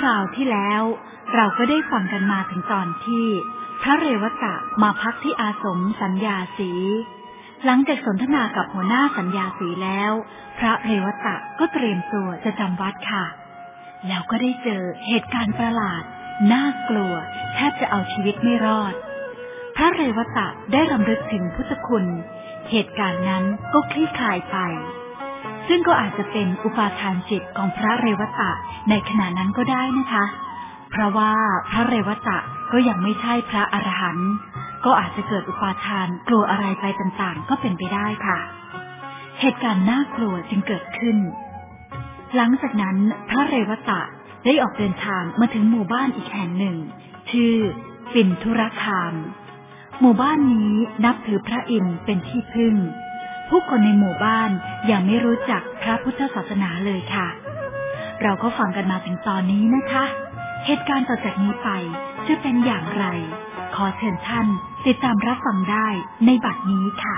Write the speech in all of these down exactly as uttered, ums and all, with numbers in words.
ราวที่แล้วเราก็ได้ฟังกันมาถึงตอนที่พระเรวตะมาพักที่อาสมสัญญาสีหลังจากสนทนากับหัวหน้าสัญญาสีแล้วพระเรวตะก็เตรียมตัวจะจำวัดค่ะแล้วก็ได้เจอเหตุการณ์ประหลาดน่ากลัวแทบจะเอาชีวิตไม่รอดพระเรวตะได้รำลึกถึงพุทธคุณเหตุการณ์นั้นก็คลี่คลายไปซึ่งก็อาจจะเป็นอุปาทานจิตของพระเรวตะในขณะนั้นก็ได้นะคะเพราะว่าพระเรวตะก็ยังไม่ใช่พระอรหันต์ก็อาจจะเกิดอุปาทานกลัวอะไรไปต่างๆก็เป็นไปได้ค่ะเหตุการณ์น่ากลัวจึงเกิดขึ้นหลังจากนั้นพระเรวตะได้ออกเดินทางมาถึงหมู่บ้านอีกแห่งหนึ่งชื่อปิ่นธุรคามหมู่บ้านนี้นับถือพระอินทร์เป็นที่พึ่งผู้คนในหมู่บ้านยังไม่รู้จักพระพุทธศาสนาเลยค่ะเราก็ฟังกันมาถึงตอนนี้นะคะเหตุการณ์ต่อจากนี้ไปจะเป็นอย่างไรขอเชิญท่านติดตามรับฟังได้ในบัดนี้ค่ะ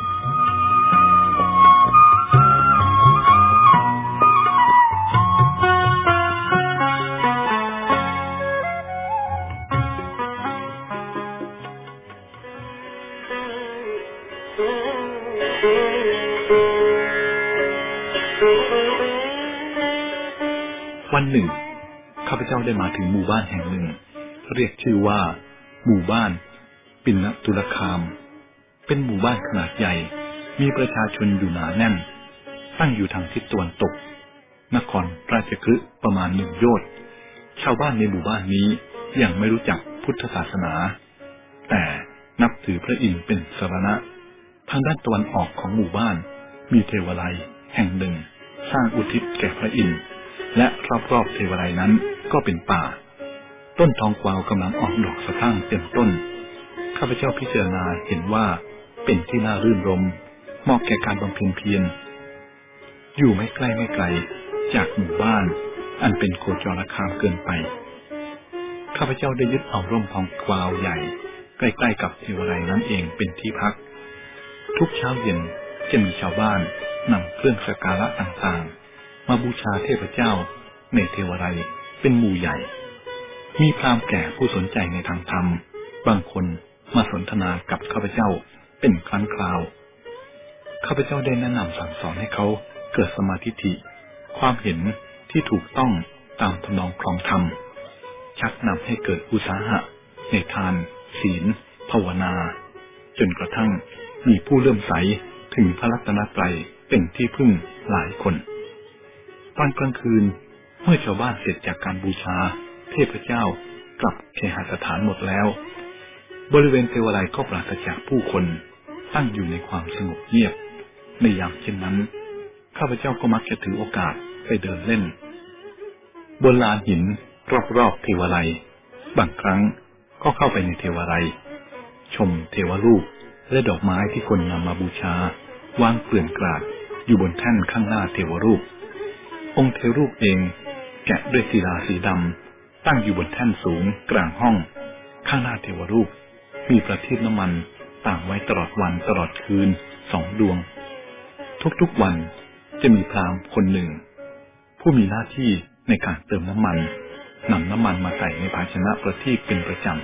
วันหนึ่งข้าพเจ้าได้มาถึงหมู่บ้านแห่งหนึ่งเรียกชื่อว่าหมู่บ้านปิ่นธุรคามเป็นหมู่บ้านขนาดใหญ่มีประชาชนอยู่หนาแน่นตั้งอยู่ทางทิศตะวันตกนครราชคฤห์ประมาณหนึ่งโยชน์ชาวบ้านในหมู่บ้านนี้ยังไม่รู้จักพุทธศาสนาแต่นับถือพระอินทร์เป็นสรณะทางด้านตะวันออกของหมู่บ้านมีเทวาลัยแห่งหนึ่งสร้างอุทิศแก่พระอินทร์และรอบๆเทวาลัยนั้นก็เป็นป่าต้นทองกวาวกำลังออกดอกสะพรั่งเต็มต้นข้าพเจ้าพิจารณาเห็นว่าเป็นที่น่ารื่นรมเหมาะแก่การบำเพ็ญเพียรอยู่ไม่ใกล้ไม่ไกลจากหมู่บ้านอันเป็นโคจรคามเกินไปข้าพเจ้าได้ยึดเอาร่มทองกวาวใหญ่ใกล้ๆกับเทวาลัยนั้นเองเป็นที่พักทุกเช้าเย็นจะมีชาวบ้านนำเครื่องสักการะต่างๆมาบูชาเทพเจ้าในเทวาลัยเป็นหมู่ใหญ่มีพราหมณ์แก่ผู้สนใจในทางธรรมบางคนมาสนทนากับข้าพเจ้าเป็นครั้งคราวข้าพเจ้าได้แนะนำสั่งสอนให้เขาเกิดสมาธิิความเห็นที่ถูกต้องตามทำนองครองธรรมชักนำให้เกิดอุตสาหะในทานศีลภาวนาจนกระทั่งมีผู้เลื่อมใสถึงพระรัตนตรัยเป็นที่พึ่งหลายคนตอนกลางคืนเมื่อชาวบ้านเสร็จจากการบูชาเทพเจ้ากลับเคหสถานหมดแล้วบริเวณเทวาลัยก็ปราศจากผู้คนตั้งอยู่ในความสงบเงียบในยามเช่นนั้นข้าพเจ้าก็มักจะถือโอกาสไปเดินเล่นบนลานหินรอบๆเทวาลัยบางครั้งก็เข้าไปในเทวาลัยชมเทวรูปและดอกไม้ที่คนนำมาบูชาวางเกลื่อนกลาดอยู่บนแท่นข้างหน้าเทวรูปองค์เทวรูปเองแกะด้วยศิลาสีดำตั้งอยู่บนแท่นสูงกลางห้องข้างหน้าเทวรูปมีประทีปน้ำมันตั้งไว้ตลอดวันตลอดคืนสองดวงทุกๆวันจะมีพราหมณ์คนหนึ่งผู้มีหน้าที่ในการเติมน้ำมันนำน้ำมันมาใส่ในภาชนะประทีปเป็นประจำ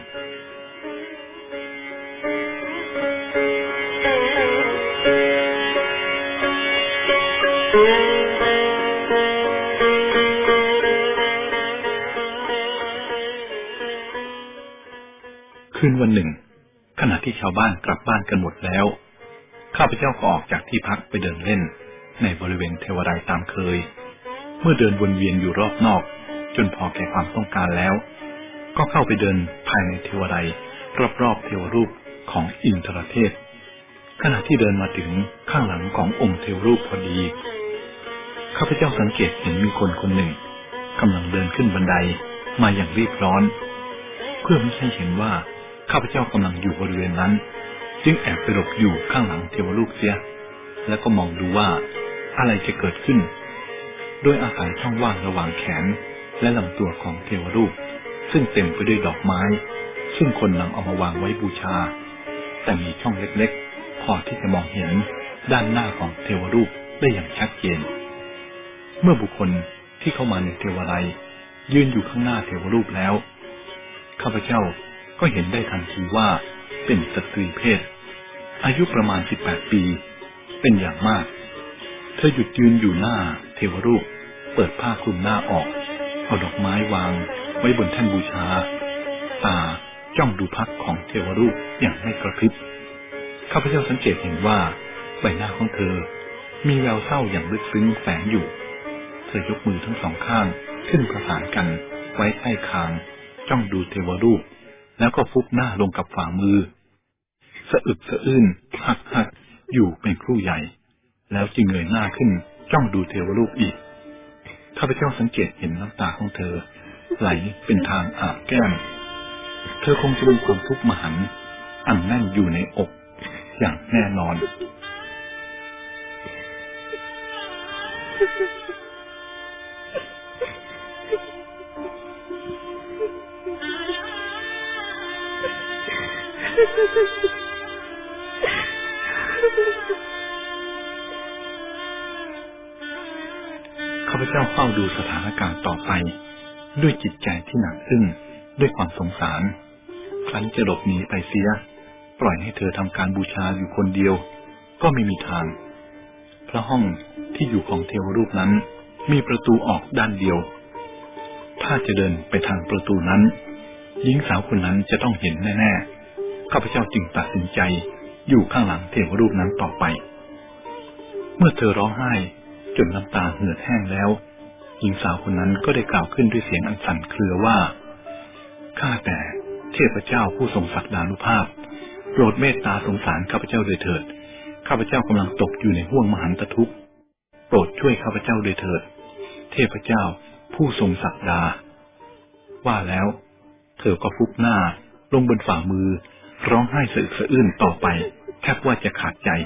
คืนวันหนึ่งขณะที่ชาวบ้านกลับบ้านกันหมดแล้วข้าพเจ้าก็ออกจากที่พักไปเดินเล่นในบริเวณเทวาลัยตามเคยเมื่อเดินวนเวียนอยู่รอบนอกจนพอแก่ความต้องการแล้วก็เข้าไปเดินภายในเทวาลัยรอบๆเทวรูปของอินทรเทพขณะที่เดินมาถึงข้างหลังขององค์เทวรูปพอดีข้าพเจ้าสังเกตเห็นมีคนคนหนึ่งกำลังเดินขึ้นบันไดมาอย่างรีบร้อนเพื่อไม่ให้เห็นว่าข้าพเจ้ากำลังอยู่บริเวณนั้นจึงแอบไปหลบอยู่ข้างหลังเทวรูปเสียแล้วก็มองดูว่าอะไรจะเกิดขึ้นโดยอาศัยช่องว่างระหว่างแขนและลำตัวของเทวรูปซึ่งเต็มไปด้วยดอกไม้ซึ่งคนนำเอามาวางไว้บูชาแต่มีช่องเล็กๆพอที่จะมองเห็นด้านหน้าของเทวรูปได้อย่างชัดเจนเมื่อบุคคลที่เข้ามาในเทวาลัยยืนอยู่ข้างหน้าเทวรูปแล้วข้าพเจ้าก็เห็นได้ทันทีว่าเป็นสตรีเพศอายุประมาณสิบแปดปีเป็นอย่างมากเธอหยุดยืนอยู่หน้าเทวรูปเปิดผ้าคลุมหน้าออกเอาดอกไม้วางไว้บนแท่นบูชาตาจ้องดูพักของเทวรูปอย่างไม่กระพริบข้าพเจ้าสังเกตเห็นว่าใบหน้าของเธอมีแววเศร้าอย่างลึกซึ้งแฝงอยู่เธอยกมือทั้งสองข้างขึ้นประสานกันไว้ใต้คางจ้องดูเทวรูปแล้วก็ฟุบหน้าลงกับฝ่ามือสะอึกสะอื้นหักหักอยู่เป็นครู่ใหญ่แล้วจึงเงยหน้าขึ้นจ้องดูเทวรูปอีกข้าพเจ้าสังเกตเห็นน้ำตาของเธอไหลเป็นทางอาบแก้มเธอคงจะมีความทุกข์มหันต์อันแน่นอยู่ในอกอย่างแน่นอนข้าพเจ้าเฝ้าดูสถานการณ์ต่อไปด้วยจิตใจที่หนักอึ้งด้วยความสงสารครั้นจะหลบหนีไปเสียปล่อยให้เธอทำการบูชาอยู่คนเดียวก็ไม่มีทางเพราะห้องที่อยู่ของเทวรูปนั้นมีประตูออกด้านเดียวถ้าจะเดินไปทางประตูนั้นหญิงสาวคนนั้นจะต้องเห็นแน่ๆข้าพเจ้าจึงตัดสินใจอยู่ข้างหลังเทวรูปนั้นต่อไปเมื่อเธอร้องไห้จนน้ำตาเหือดแห้งแล้วหญิงสาวคนนั้นก็ได้กล่าวขึ้นด้วยเสียงอันสั่นเครือว่าข้าแต่เทพเจ้าผู้ทรงศักดานุภาพโปรดเมตตาสงสารข้าพเจ้าด้วยเถิดข้าพเจ้ากำลังตกอยู่ในห้วงมหันตทุกข์โปรดช่วยข้าพเจ้าด้วยเถิดเทพเจ้าผู้ทรงศักดาว่าแล้วเธอก็ฟุบหน้าลงบนฝ่ามือร้องไห้สะอึกสะอื้นต่อไปแทบว่าจะขาดใจ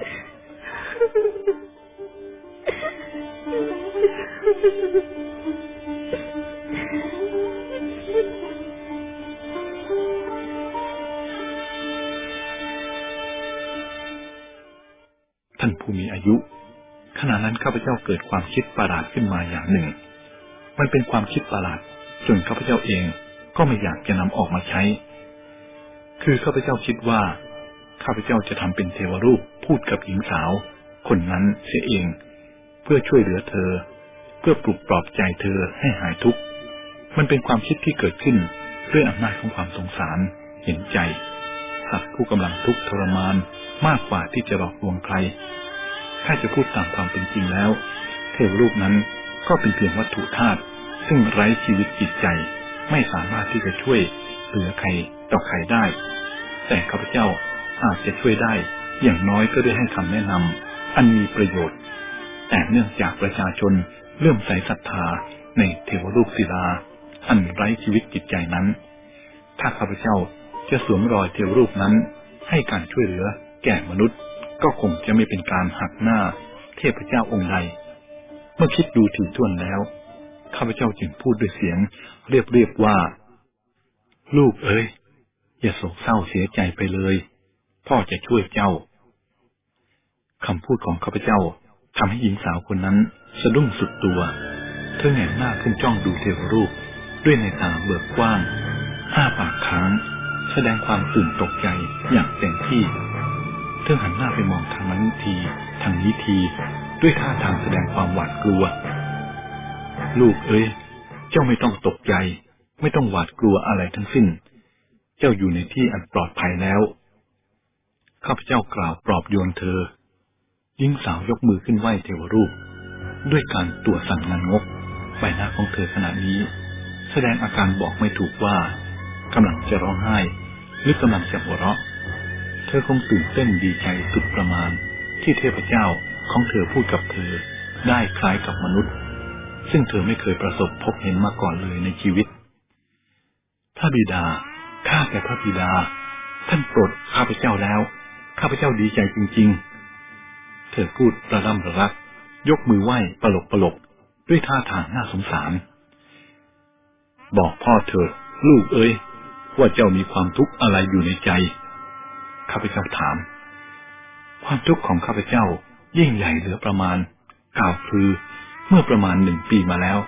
ท่านผู้มีอายุขณะนั้นข้าพเจ้าเกิดความคิดประหลาดขึ้นมาอย่างหนึ่งมันเป็นความคิดประหลาดจนข้าพเจ้าเองก็ไม่อยากจะนำออกมาใช้คือข้าพเจ้าคิดว่าข้าพเจ้าจะทำเป็นเทวรูปพูดกับหญิงสาวคนนั้นเสียเองเพื่อช่วยเหลือเธอเพื่อปลุกปลอบใจเธอให้หายทุกข์มันเป็นความคิดที่เกิดขึ้นด้วยอำนาจของความสงสารเห็นใจสัตว์ผู้กำลังทุกข์ทรมานมากกว่าที่จะหลอกลวงใครถ้าจะพูดตามความเป็นจริงแล้วเทวรูปนั้นก็เป็นเพียงวัตถุธาตุซึ่งไร้ชีวิตจิตใจไม่สามารถที่จะช่วยเหลือใครต่อใครได้แต่ข้าพเจ้าอาจจะช่วยได้อย่างน้อยก็ได้ให้คำแนะนำอันมีประโยชน์แต่เนื่องจากประชาชนเริ่มใส่ศรัทธาในเทวรูปศิลาอันไร้ชีวิตจิตใจนั้นถ้าข้าพเจ้าจะสวมรอยเทวรูปนั้นให้การช่วยเหลือแก่มนุษย์ก็คงจะไม่เป็นการหักหน้าเทพเจ้าองค์ใดเมื่อคิดดูถี่ถ้วนแล้วข้าพเจ้าจึงพูดด้วยเสียงเรียบๆว่าลูกเอ๋ยอย่าโศกเศร้าเสียใจไปเลยพ่อจะช่วยเจ้าคำพูดของข้าพเจ้าทำให้หญิงสาวคนนั้นสะดุ้งสุดตัวเธอแหงนหน้าขึ้นจ้องดูเทวรูปด้วยในตาเบิกกว้างอ้าปากค้างแสดงความตื่นตกใจอย่างเต็มที่เธอหันหน้าไปมองทางนั้นทีทางนี้ทีด้วยท่าทางแสดงความหวาดกลัวลูกเอ้ยเจ้าไม่ต้องตกใจไม่ต้องหวาดกลัวอะไรทั้งสิ้นเจ้าอยู่ในที่อันปลอดภัยแล้วข้าพเจ้ากล่าวปลอบโยนเธอหญิงสาวยกมือขึ้นไหว้เทวรูปด้วยการตัวสั่นงันงกใบหน้าของเธอขณะนี้แสดงอาการบอกไม่ถูกว่ากำลังจะร้องไห้หรือกำลังจะหัวเราะเธอคงตื่นเต้นดีใจสุดประมาณที่เทพเจ้าของเธอพูดกับเธอได้คล้ายกับมนุษย์ซึ่งเธอไม่เคยประสบพบเห็นมาก่อนเลยในชีวิตพระบิดาข้าแต่พระบิดาท่านโปรดข้าพเจ้าแล้วข้าพเจ้าดีใจจริงๆเธอพูดระร่ำระรักยกมือไหว้ปลกปลกด้วยท่าทางน่าสงสารบอกพ่อเถิดลูกเอ้ยว่าเจ้ามีความทุกข์อะไรอยู่ในใจข้าพเจ้าถามความทุกข์ของข้าพเจ้ายิ่งใหญ่เหลือประมาณกล่าวคือเมื่อประมาณหนึ่งปีมาแล้ว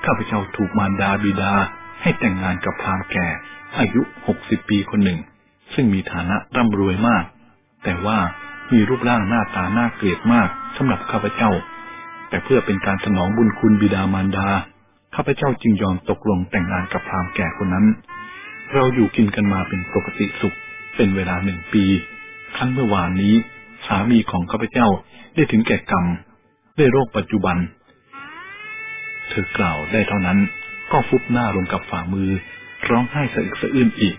ข้าพเจ้าถูกมารดาบิดาให้แต่งงานกับพราหมณ์แก่อายุหกสิบปีคนหนึ่งซึ่งมีฐานะร่ำรวยมากแต่ว่ามีรูปร่างหน้าตาน่าเกลียดมากสำหรับข้าพเจ้าแต่เพื่อเป็นการสนองบุญคุณบิดามารดาข้าพเจ้าจึงยอมตกลงแต่งงานกับพราหมณ์แก่คนนั้นเราอยู่กินกันมาเป็นปกติสุขเป็นเวลาหนึ่งปีครั้งเมื่อวานนี้สามีของข้าพเจ้าได้ถึงแก่กรรมด้วยโรคปัจจุบันเธอกล่าวได้เท่านั้นก็ฟุบหน้าลงกับฝ่ามือร้องไห้สะอึกสะอื้นอีก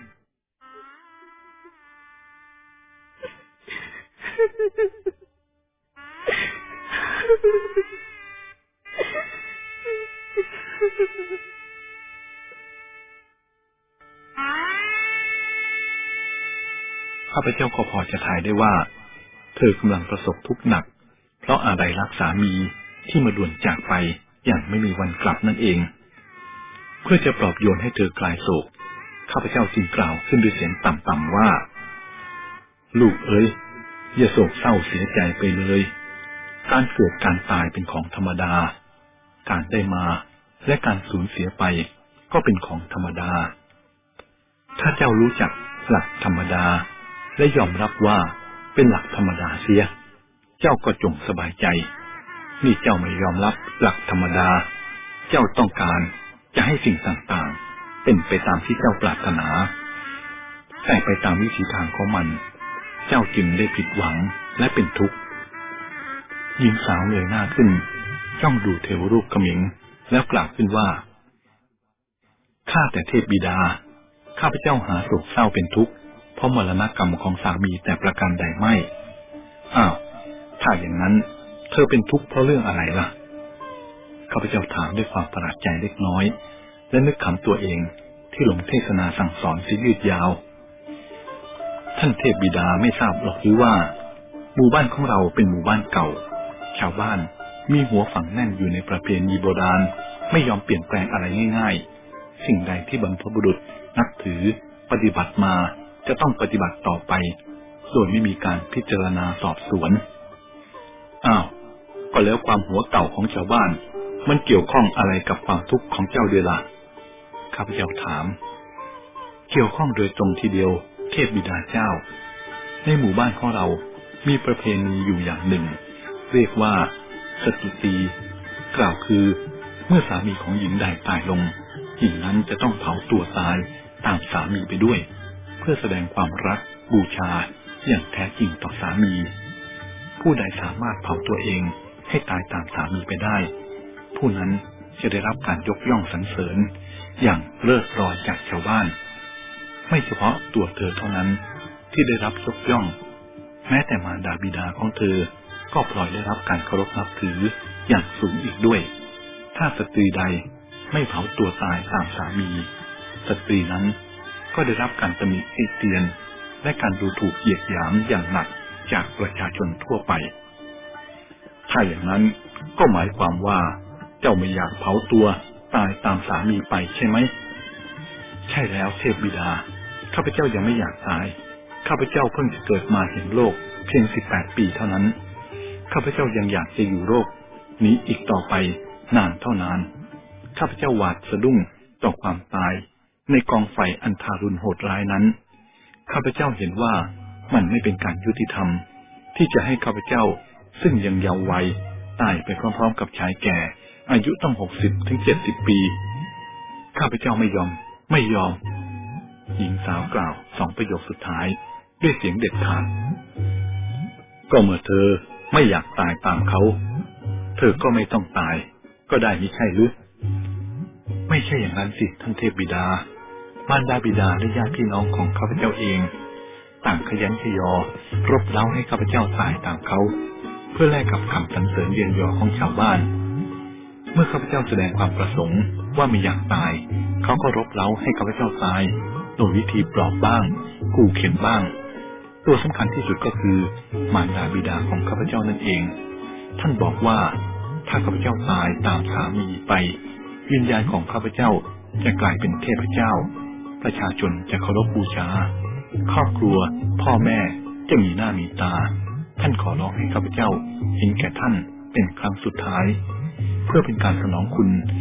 ข้าพเจ้าก็พอจะทายได้ว่าเธอกำลังประสบทุกข์หนักเพราะอะไรรักสามีที่มาด่วนจากไปอย่างไม่มีวันกลับนั่นเองเพื่อจะปลอบโยนให้เธอคลายโศกข้าพเจ้าจึงกล่าวขึ้นด้วยเสียงต่ำๆว่าลูกเอ๋ยอย่าโศกเศร้าเสียใจไปเลยการเกิดการตายเป็นของธรรมดาการได้มาและการสูญเสียไปก็เป็นของธรรมดาถ้าเจ้ารู้จักหลักธรรมดาและยอมรับว่าเป็นหลักธรรมดาเสียเจ้าก็จงสบายใจนี่เจ้าไม่ยอมรับหลักธรรมดาเจ้าต้องการจะให้สิ่งต่างๆเป็นไปตามที่เจ้าปรารถนาแต่ไปตามวิถีทางของมันเจ้าจึงได้ผิดหวังและเป็นทุกข์หญิงสาวเงยหน้าขึ้นจ้องดูเทวรูปเขมิงแล้วกล่าวขึ้นว่าข้าแต่เทพบิดาข้าพเจ้าหาโศกเศร้าเป็นทุกข์เพราะมรณกรรมของสามีแต่ประการใดไม่อ้าวถ้าอย่างนั้นเธอเป็นทุกข์เพราะเรื่องอะไรล่ะข้าพเจ้าถามด้วยความประหลาดใจเล็กน้อยและนึกขำตัวเองที่หลงเทศนาสั่งสอนเสียยืดยาวท่านเทพบิดาไม่ทราบหรอกหรือว่าหมู่บ้านของเราเป็นหมู่บ้านเก่าชาวบ้านมีหัวฝังแน่นอยู่ในประเพณีโบราณไม่ยอมเปลี่ยนแปลงอะไรง่ายๆสิ่งใดที่บรรพบุรุษนับถือปฏิบัติมาจะต้องปฏิบัติต่อไปโดยไม่มีการพิจารณาสอบสวนอ้าวก็แล้วความหัวเก่าของชาวบ้านมันเกี่ยวข้องอะไรกับความทุกข์ของเจ้าด้วยล่ะข้าพเจ้าถามเกี่ยวข้องโดยตรงทีเดียวเทพบิดาเจ้าในหมู่บ้านของเรามีประเพณีอยู่อย่างหนึ่งเรียกว่าสตุตีกล่าวคือเมื่อสามีของหญิงใดตายลงหญิงนั้นจะต้องเผาตัวตายตามสามีไปด้วยเพื่อแสดงความรักบูชาอย่างแท้จริงต่อสามีผู้ใดสามารถเผาตัวเองให้ตายตามสามีไปได้ผู้นั้นจะได้รับการยกย่องสรรเสริญอย่างเลิศรอยจากชาวบ้านไม่เฉพาะตัวเธอเท่านั้นที่ได้รับยกย่องแม้แต่มารดาบิดาของเธอก็พลอยได้รับการเคารพนับถืออย่างสูงอีกด้วยถ้าสตรีใดไม่เผาตัวตายตามสามีสตรีนั้นก็ได้รับการตำหนิติเตียนและการดูถูกเหยียดหยามอย่างหนักจากประชาชนทั่วไปถ้าอย่างนั้นก็หมายความว่าเจ้าไม่อยากเผาตัวตายตามสามีไปใช่ไหมใช่แล้วเทพบิดาข้าพเจ้ายังไม่อยากตายข้าพเจ้าเพิ่งจะเกิดมาเห็นโลกเพียงสิบแปดปีเท่านั้นข้าพเจ้ายังอยากจะอยู่โลกนี้อีกต่อไปนานเท่านานข้าพเจ้าหวาดสะดุ้งต่อความตายในกองไฟอันทารุณโหดร้ายนั้นข้าพเจ้าเห็นว่ามันไม่เป็นการยุติธรรมที่จะให้ข้าพเจ้าซึ่งยังเยาว์วัยตายไปพร้อมๆกับชายแก่อายุตั้งหกสิบถึงเจ็ดสิบปีข้าพเจ้าไม่ยอมไม่ยอมหญิงสาวกล่าวสองประโยคสุดท้ายด้วยเสียงเด็ดขาดก็เมื่อเธอไม่อยากตายตามเขาเธอก็ไม่ต้องตายก็ได้มิใช่หรือไม่ใช่อย่างนั้นสิท่านเทพบิดามารดาบิดาและญาติพี่น้องของข้าพเจ้าเองต่างขยันขยอรบเร้าให้ข้าพเจ้าตายตามเขาเพื่อแลกกับคำสรรเสริญเยียนยอของชาวบ้านเมื่อข้าพเจ้าแสดงความประสงค์ว่าไม่อยากตายเขาก็รบเร้าให้ข้าพเจ้าตายโดยวิธีปลอบบ้างขู่เข็นบ้างตัวสำคัญที่สุดก็คือมารดาบิดาของข้าพเจ้านั่นเองท่านบอกว่าถ้าข้าพเจ้าตายตามสามีไปวิญญาณของข้าพเจ้าจะกลายเป็นเทพเจ้าประชาชนจะเคารพบูชาครอบครัวพ่อแม่จะมีหน้ามีตาท่านขอร้องให้ข้าพเจ้าเห็นแก่ท่านเป็นครั้งสุดท้ายเพื่อเป็นการสนองคุณ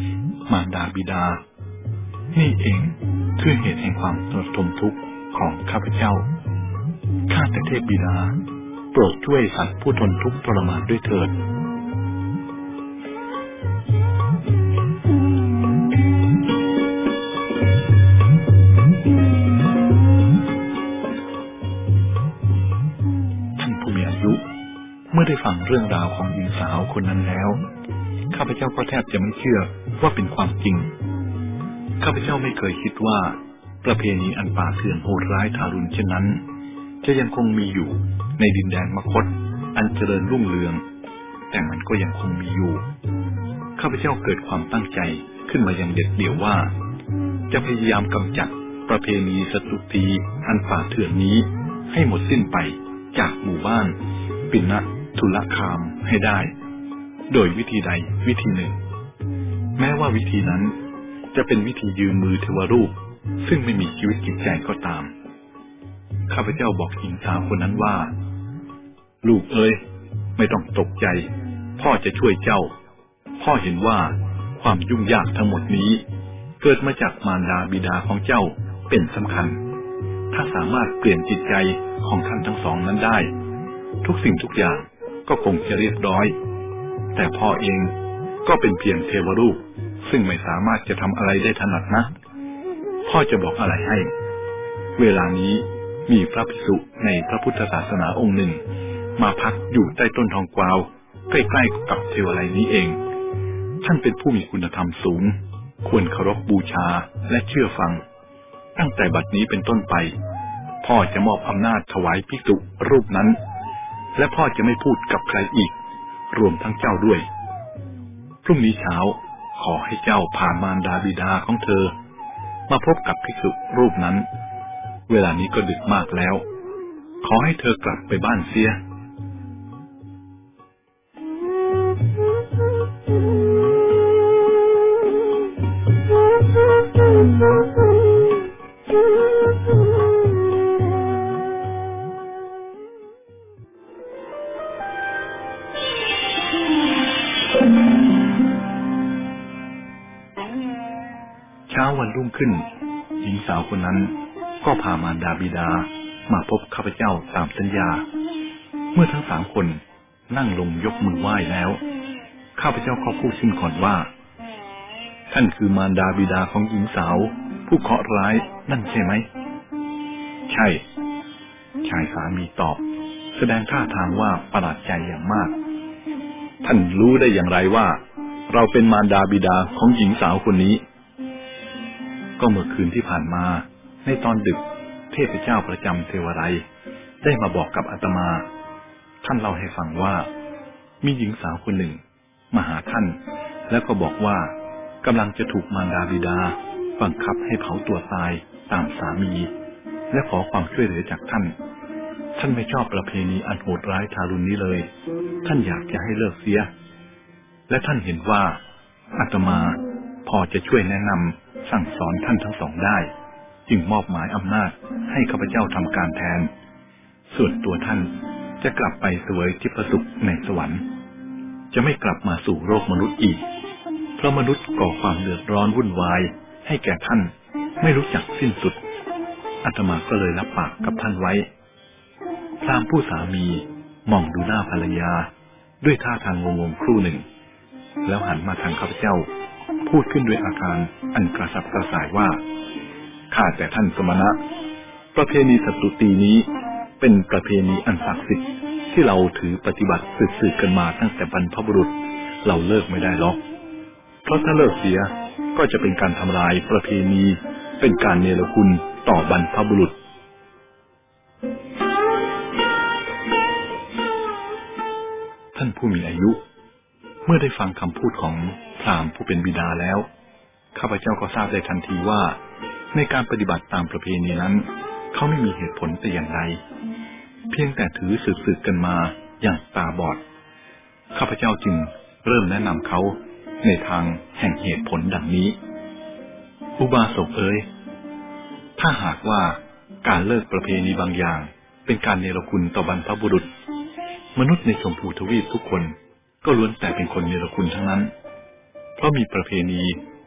มารดาบิดานี่เองคือเหตุแห่งความระทมทุกข์ของข้าพเจ้าข้าแต่เทพบิดาโปรดช่วยสัตว์ผู้ทนทุกข์ทรมานด้วยเถิดท่านผู้มีอายุเมื่อได้ฟังเรื่องราวของหญิงสาวคนนั้นแล้วข้าพเจ้าก็แทบจะไม่เชื่อว่าเป็นความจริงข้าพเจ้าไม่เคยคิดว่าประเพณีอันป่าเถื่อนโหดร้ายทารุณเช่นนั้นจะยังคงมีอยู่ในดินแดนมคธอันเจริญรุ่งเรืองแต่มันก็ยังคงมีอยู่ข้าพเจ้าเกิดความตั้งใจขึ้นมาอย่างเด็ดเดี่ยวว่าจะพยายามกำจัดประเพณีสตุตีอันป่าเถื่อนนี้ให้หมดสิ้นไปจากหมู่บ้านปิณทุลคามให้ได้โดยวิธีใดวิธีหนึ่งแม้ว่าวิธีนั้นจะเป็นวิธียืมมือเทวรูปซึ่งไม่มีชีวิตจิตใจก็ตามข้าพเจ้าบอกหญิงสาวคนนั้นว่าลูกเอ๋ยไม่ต้องตกใจพ่อจะช่วยเจ้าพ่อเห็นว่าความยุ่งยากทั้งหมดนี้เกิดมาจากมารดาบิดาของเจ้าเป็นสำคัญถ้าสามารถเปลี่ยนจิตใจของท่านทั้งสองนั้นได้ทุกสิ่งทุกอย่างก็คงจะเรียบร้อยแต่พ่อเองก็เป็นเพียงเทวรูปซึ่งไม่สามารถจะทำอะไรได้ถนัดนักพ่อจะบอกอะไรให้เวลานี้มีพระภิกษุในพระพุทธศาสนาองค์หนึ่งมาพักอยู่ใต้ต้นทองกวาวใกล้ๆกับเทวาลัยนี้เองท่านเป็นผู้มีคุณธรรมสูงควรเคารพบูชาและเชื่อฟังตั้งแต่บัดนี้เป็นต้นไปพ่อจะมอบอำนาจถวายภิกษุรูปนั้นและพ่อจะไม่พูดกับใครอีกรวมทั้งเจ้าด้วยพรุ่งนี้เช้าขอให้เจ้าพามารดาบิดาของเธอมาพบกับภิกษุรูปนั้นเวลานี้ก็ดึกมากแล้วขอให้เธอกลับไปบ้านเสียเช้าวันรุ่งขึ้นหญิงสาวคนนั้นก็พามารดาบิดามาพบข้าพเจ้าตามสัญญาเมื่อทั้งสามคนนั่งลงยกมือไหว้แล้วข้าพเจ้าก็พูดขึ้นก่อนว่าท่านคือมารดาบิดาของหญิงสาวผู้เคราะห์ร้ายนั่นใช่ไหมใช่ชายสามีตอบแสดงท่าทางว่าประหลาดใจอย่างมากท่านรู้ได้อย่างไรว่าเราเป็นมารดาบิดาของหญิงสาวคนนี้ก็เมื่อคืนที่ผ่านมาในตอนดึกเทพเจ้าประจำเทวาลัยได้มาบอกกับอาตมาท่านเล่าให้ฟังว่ามีหญิงสาวคนหนึ่งมาหาท่านแล้วก็บอกว่ากำลังจะถูกมารดาบิดาบังคับให้เผาตัวตายตามสามีและขอความช่วยเหลือจากท่านท่านไม่ชอบประเพณีอันโหดร้ายทารุณนี้เลยท่านอยากจะให้เลิกเสียและท่านเห็นว่าอาตมาพอจะช่วยแนะนำสั่งสอนท่านทั้งสองได้จึงมอบหมายอำนาจให้ข้าพเจ้าทำการแทนส่วนตัวท่านจะกลับไปเสวยทิพสุขในสวรรค์จะไม่กลับมาสู่โลกมนุษย์อีกเพราะมนุษย์ก่อความเดือดร้อนวุ่นวายให้แก่ท่านไม่รู้จักสิ้นสุดอาตมาก็เลยรับปากกับท่านไว้พราหมณ์ผู้สามีมองดูหน้าภรรยาด้วยท่าทางงงๆครู่หนึ่งแล้วหันมาทางข้าพเจ้าพูดขึ้นด้วยอาการอันกระสับกระส่ายว่าข้าแต่ท่านสมณะประเพณีสตุตีนี้เป็นประเพณีอันศักดิ์สิทธิ์ที่เราถือปฏิบัติสืบๆกันมาตั้งแต่บรรพบุรุษเราเลิกไม่ได้หรอกเพราะถ้าเลิกเสียก็จะเป็นการทำลายประเพณีเป็นการเนรคุณต่อบรรพบุรุษท่านผู้มีอายุเมื่อได้ฟังคำพูดของพราหมณ์ผู้เป็นบิดาแล้วข้าพเจ้าก็ทราบได้ทันทีว่าในการปฏิบัติตามประเพณีนั้นเขาไม่มีเหตุผลแต่อย่างใดเพียงแต่ถือสืบๆกันมาอย่างตาบอดข้าพเจ้าจึงเริ่มแนะนำเขาในทางแห่งเหตุผลดังนี้อุบาสกเอ๋ยถ้าหากว่าการเลิกประเพณีบางอย่างเป็นการเนรคุณต่อบรรพบุรุษมนุษย์ในชมพูทวีปทุกคนก็ล้วนแต่เป็นคนเนรคุณทั้งนั้นเพราะมีประเพณี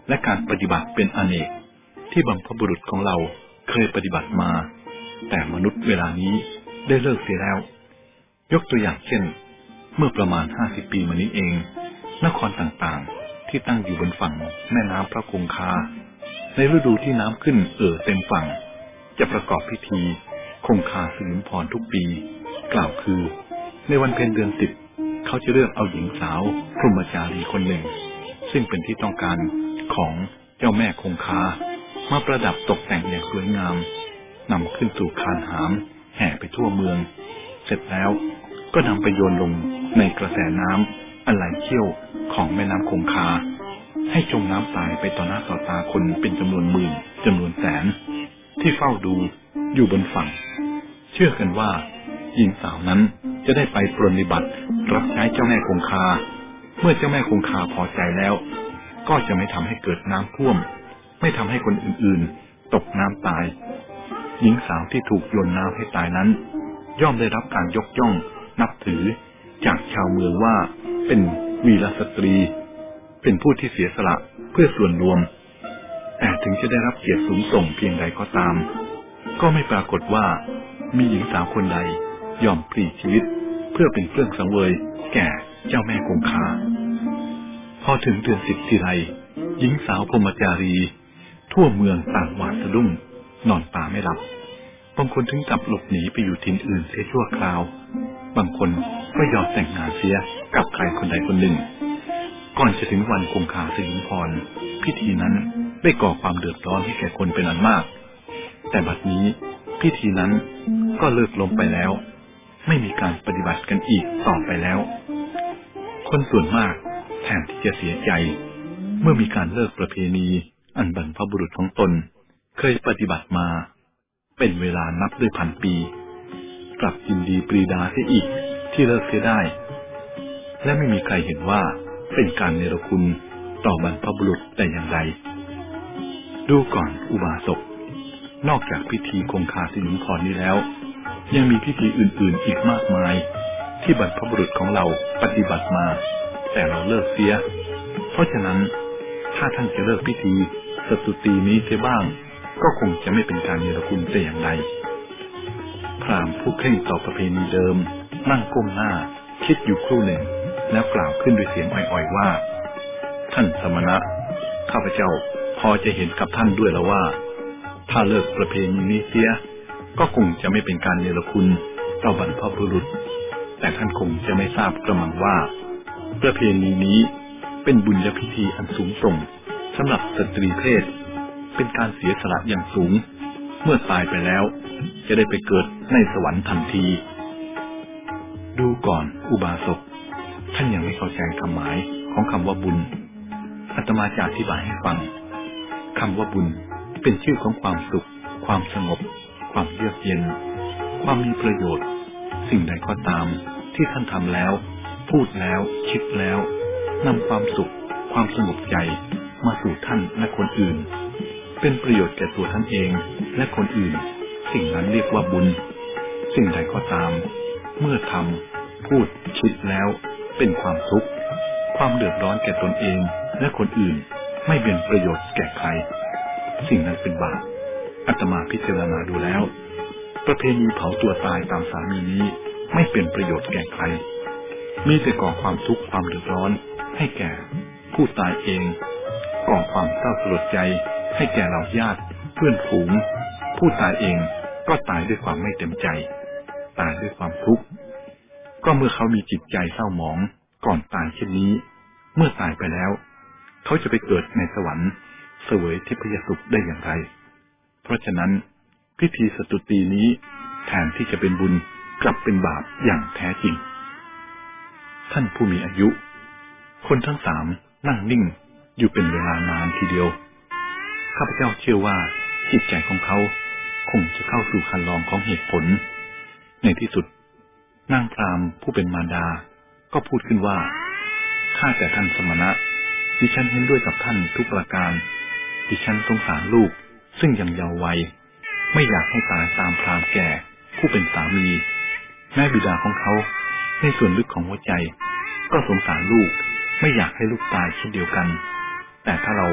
และการปฏิบัติเป็นอเนกที่บรรพบุรุษของเราเคยปฏิบัติมาแต่มนุษย์เวลานี้ได้เลิกเสียแล้วยกตัวอย่างเช่นเมื่อประมาณห้าสิบปีมานี้เองนครต่างๆที่ตั้งอยู่บนฝั่งแม่น้ำพระคงคาในฤดูที่น้ำขึ้นเอ่อเต็มฝั่งจะประกอบพิธีคงคาสิริพรทุกปีกล่าวคือในวันเพ็ญเดือนสิบเขาจะเลือกเอาหญิงสาวพรหมจารีคนหนึ่งซึ่งเป็นที่ต้องการของเจ้าแม่คงคามาประดับตกแต่งอย่างสวยงามนำขึ้นสู่คานหามแห่ไปทั่วเมืองเสร็จแล้วก็นำไปโยนลงในกระแสน้ำอันไหลเชี่ยวของแม่น้ำคงคาให้จมน้ำตายไปต่อหน้าต่อตาคนเป็นจำนวนหมื่นจำนวนแสนที่เฝ้าดูอยู่บนฝั่งเชื่อกันว่าหญิงสาวนั้นจะได้ไปปรนนิบัติรับใช้เจ้าแม่คงคาเมื่อเจ้าแม่คงคาพอใจแล้วก็จะไม่ทำให้เกิดน้ำท่วมไม่ทำให้คนอื่นๆตกน้ำตายหญิงสาวที่ถูกโยนน้ำให้ตายนั้นย่อมได้รับการยกย่องนับถือจากชาวเมืองว่าเป็นวีรสตรีเป็นผู้ที่เสียสละเพื่อส่วนรวมแต่ถึงจะได้รับเกียรติสูงส่งเพียงใดก็ตามก็ไม่ปรากฏว่ามีหญิงสาวคนใดยอมปลีกชีวิตเพื่อเป็นเครื่องสังเวยแก่เจ้าแม่คงคาพอถึงเดือนสิบทีไรหญิงสาวพรหมจารีทั่วเมืองต่างหวาดสะดุ้งนอนป่าไม่หลับบางคนถึงกับหลบหนีไปอยู่ถิ่นอื่นเสียชั่วคราวบางคนก็ยอมแต่งงานเสียกับใครคนใดคนหนึ่งก่อนจะถึงวันคงคาสิริพรพิธีนั้นได้ก่อความเดือดร้อนให้แก่คนเป็นอันมากแต่บัดนี้พิธีนั้นก็เลิกลงไปแล้วไม่มีการปฏิบัติกันอีกต่อไปแล้วคนส่วนมากแทนที่จะเสียใจเมื่อมีการเลิกประเพณีอันบรรพบุรุษของตนเคยปฏิบัติมาเป็นเวลานับด้วยพันปีกลับยินดีปรีดาเสียอีกที่เลิกเสียได้และไม่มีใครเห็นว่าเป็นการเนรคุณต่อบรรพบุรุษแต่อย่างใดดูก่อนอุบาสกนอกจากพิธีคงคาสิริพรนี้แล้วยังมีพิธีอื่นๆอีกมากมายที่บรรพบุรุษของเราปฏิบัติมาแต่เราเลิกเสียเพราะฉะนั้นถ้าท่านจะเลิกพิธีสตุตีนี้เสียบ้างก็คงจะไม่เป็นการเนรคุณแต่อย่างใดพราหมณ์ผู้เคร่งต่อประเพณีเดิมนั่งก้มหน้าคิดอยู่ครู่หนึ่งแล้วกล่าวขึ้นด้วยเสียงอ่อยๆว่าท่านสมณะข้าพเจ้าพอจะเห็นกับท่านด้วยแล้วว่าถ้าเลิกประเพณีนี้เสียก็คงจะไม่เป็นการเนรคุณต่อบรรพบุรุษแต่ท่านคงจะไม่ทราบกระมังว่าประเพณีนี้เป็นบุญญพิธีอันสูงส่งสำหรับสตรีเพศเป็นการเสียสละอย่างสูงเมื่อตายไปแล้วจะได้ไปเกิดในสวรรค์ทันทีดูก่อนอุบาสกท่านยังไม่เข้าใจความหมายของคำว่าบุญอาตมาจะอธิบายให้ฟังคำว่าบุญเป็นชื่อของความสุขความสงบความเยือกเย็นความมีประโยชน์สิ่งใดก็ตามที่ท่านทำแล้วพูดแล้วคิดแล้วนำความสุขความสงบใจมาสู่ท่านและคนอื่นเป็นประโยชน์แก่ตัวท่านเองและคนอื่นสิ่งนั้นเรียกว่าบุญสิ่งใดก็ตามเมื่อทำพูดคิดแล้วเป็นความทุกข์ความเดือดร้อนแก่ตนเองและคนอื่นไม่เป็นประโยชน์แก่ใครสิ่งนั้นเป็นบาปอาตมาพิจารณาดูแล้วประเพณีเผาตัวตายตามสามีนี้ไม่เป็นประโยชน์แก่ใครมีแต่ก่อความทุกข์ความเดือดร้อนให้แก่ผู้ตายเองก่อความเศร้าสลดใจให้แก่เหล่าญาติเพื่อนฝูงผู้ตายเองก็ตายด้วยความไม่เต็มใจตายด้วยความทุกข์ก็เมื่อเขามีจิตใจเศร้าหมองก่อนตายเช่นนี้เมื่อตายไปแล้วเขาจะไปเกิดในสวรรค์เสวยทิพยสุขได้อย่างไรเพราะฉะนั้นพิธีสตุตีนี้แทนที่จะเป็นบุญกลับเป็นบาปอย่างแท้จริงท่านผู้มีอายุคนทั้งสามนั่งนิ่งอยู่เป็นเวลานานทีเดียวข้าพเจ้าเชื่อว่าจิตใจของเขาคงจะเข้าสู่คันลองของเหตุผลในที่สุดนางพราหมณ์ผู้เป็นมารดาก็พูดขึ้นว่าข้าแต่ท่านสมณะดิฉันเห็นด้วยกับท่านทุกประการดิฉันสงสารลูกซึ่งยังเยาว์วัยไม่อยากให้ตายตามพราหมณ์แก่ผู้เป็นสามีแม่บิดาของเขาในส่วนลึกของหัวใจก็สงสารลูกไม่อยากให้ลูกตายเช่นเดียวกันแต่ถ้าเรา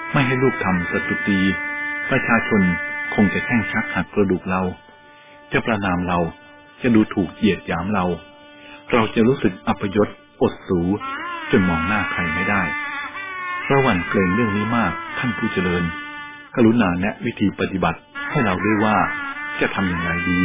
ไม่ให้ลูกทำสตุตีประชาชนคงจะแช่งชักหักกระดูกเราจะประนามเราจะดูถูกเหยียดหยามเราเราจะรู้สึกอัปยศอดสูจนมองหน้าใครไม่ได้ระหวั่นเกรงเรื่องนี้มากท่านผู้เจริญกรุณาแนะวิธีปฏิบัติให้เราด้วยว่าจะทำอย่างไรดี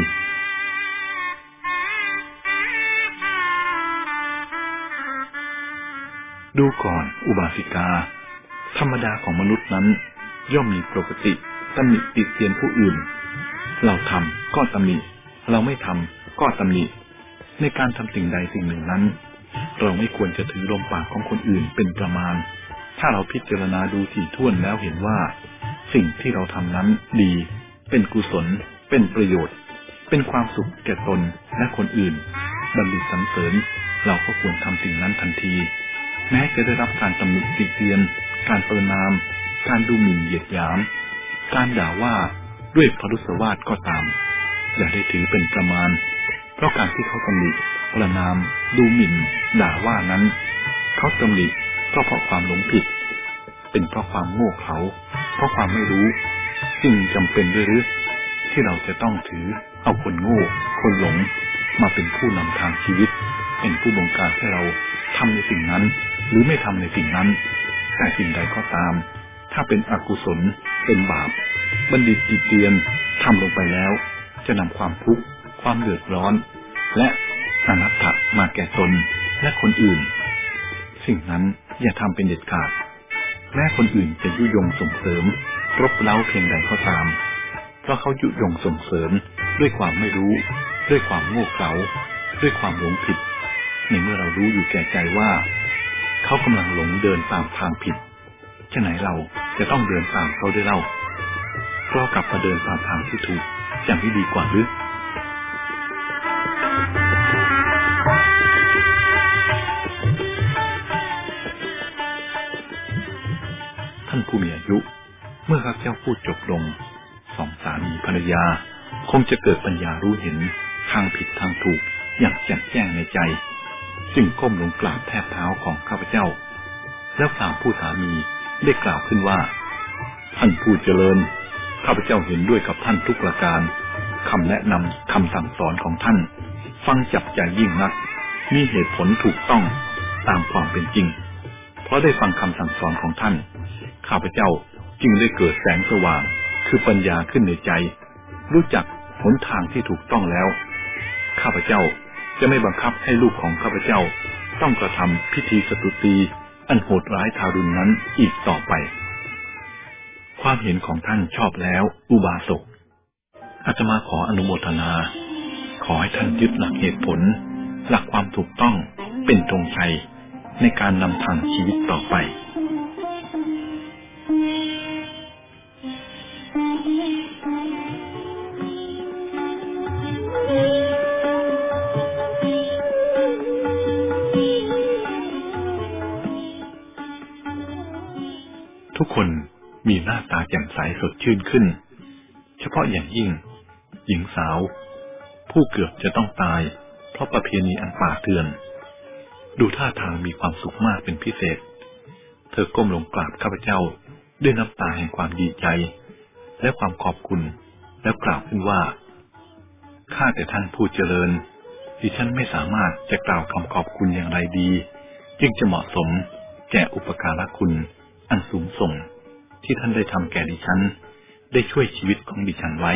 ดูก่อนอุบาสิกาธรรมดาของมนุษย์นั้นย่อมมีปกติตำหนิติเตียนผู้อื่นเราทำก็ตำหนิเราไม่ทำก็ตำหนิในการทำสิ่งใดสิ่งหนึ่งนั้นเราไม่ควรจะถือลมปากของคนอื่นเป็นประมาณถ้าเราพิจารณาดูถี่ถ้วนแล้วเห็นว่าสิ่งที่เราทำนั้นดีเป็นกุศลเป็นประโยชน์เป็นความสุขแก่ตนและคนอื่นบัณฑิตสรรเสริญเราก็ควรทำสิ่งนั้นทันทีแม้จะได้รับการตำหนิติเตียนการประณามการดูหมิ่นเหยียดหยามการด่าว่าด้วยพรุสวาทก็ตามอย่าได้ถือเป็นประมาณเพราะการที่เขาตำหนิประณามดูหมิ่นด่าว่านั้นเขาตำหนิก็เพราะความหลงผิดเป็นเพราะความโง่เขลาเพราะความไม่รู้จึงจำเป็นด้วยหรือที่เราจะต้องถือเอาคนโง่คนหลงมาเป็นผู้นำทางชีวิตเป็นผู้บงการให้เราทำในสิ่งนั้นหรือไม่ทำในสิ่งนั้นแต่สิ่งใดก็ตามถ้าเป็นอกุศลเป็นบาปบัณฑิตติเตียนทำลงไปแล้วจะนำความทุกข์ความเดือดร้อนและอนัตถะมาแก่ตนและคนอื่นสิ่งนั้นอย่าทำเป็นเด็ดขาดแม้คนอื่นจะยุยงส่งเสริมรบเร้าเพียงใดก็ตามเพราะเขายุยงส่งเสริมด้วยความไม่รู้ด้วยความโง่เขลาด้วยความหลงผิดในเมื่อเรารู้อยู่แก่ใจว่าเขากำลังหลงเดินตามทางผิดฉะไหนเราจะต้องเดินตามเขาด้วยเล่าเรากลับมาเดินตามทางที่ถูกอย่างที่ดีกว่าหรือท่านผู้มีอายุเมื่อข้าพเจ้าพูดจบลงสองสามีภรรยาคงจะเกิดปัญญารู้เห็นทางผิดทางถูกอย่างแจ่มแจ้งในใจจึงก้มลงกราบแทบเท้าของข้าพเจ้าแล้วพราหมณ์ผู้สามีได้กล่าวขึ้นว่าท่านผู้เจริญข้าพเจ้าเห็นด้วยกับท่านทุกประการคำแนะนำคำสั่งสอนของท่านฟังจับใจยิ่งนักมีเหตุผลถูกต้องตามความเป็นจริงเพราะได้ฟังคำสั่งสอนของท่านข้าพเจ้าจึงได้เกิดแสงสว่างคือปัญญาขึ้นในใจรู้จักหนทางที่ถูกต้องแล้วข้าพเจ้าจะไม่บังคับให้ลูกของข้าพเจ้าต้องกระทำพิธีสตุตีอันโหดร้ายทารุณนั้นอีกต่อไปความเห็นของท่านชอบแล้วอุบาสกอาตมาขออนุโมทนาขอให้ท่านยึดหลักเหตุผลหลักความถูกต้องเป็นธงชัยในการนำทางชีวิตต่อไปทุกคนมีหน้าตาแจ่มใสสดชื่นขึ้นเฉพาะอย่างยิ่งหญิงสาวผู้เกือบจะต้องตายเพราะประเพณีอันป่าเถื่อนดูท่าทางมีความสุขมากเป็นพิเศษเธอก้มลงกราบข้าพเจ้าด้วยน้ำตาแห่งความดีใจและความขอบคุณแล้วกล่าวขึ้นว่าข้าแต่ท่านผู้เจริญดิฉันไม่สามารถจะกล่าวคำขอบคุณอย่างไรดีจึงจะเหมาะสมแก่อุปการะคุณอันสูงส่งที่ท่านได้ทำแก่ดิฉันได้ช่วยชีวิตของดิฉันไว้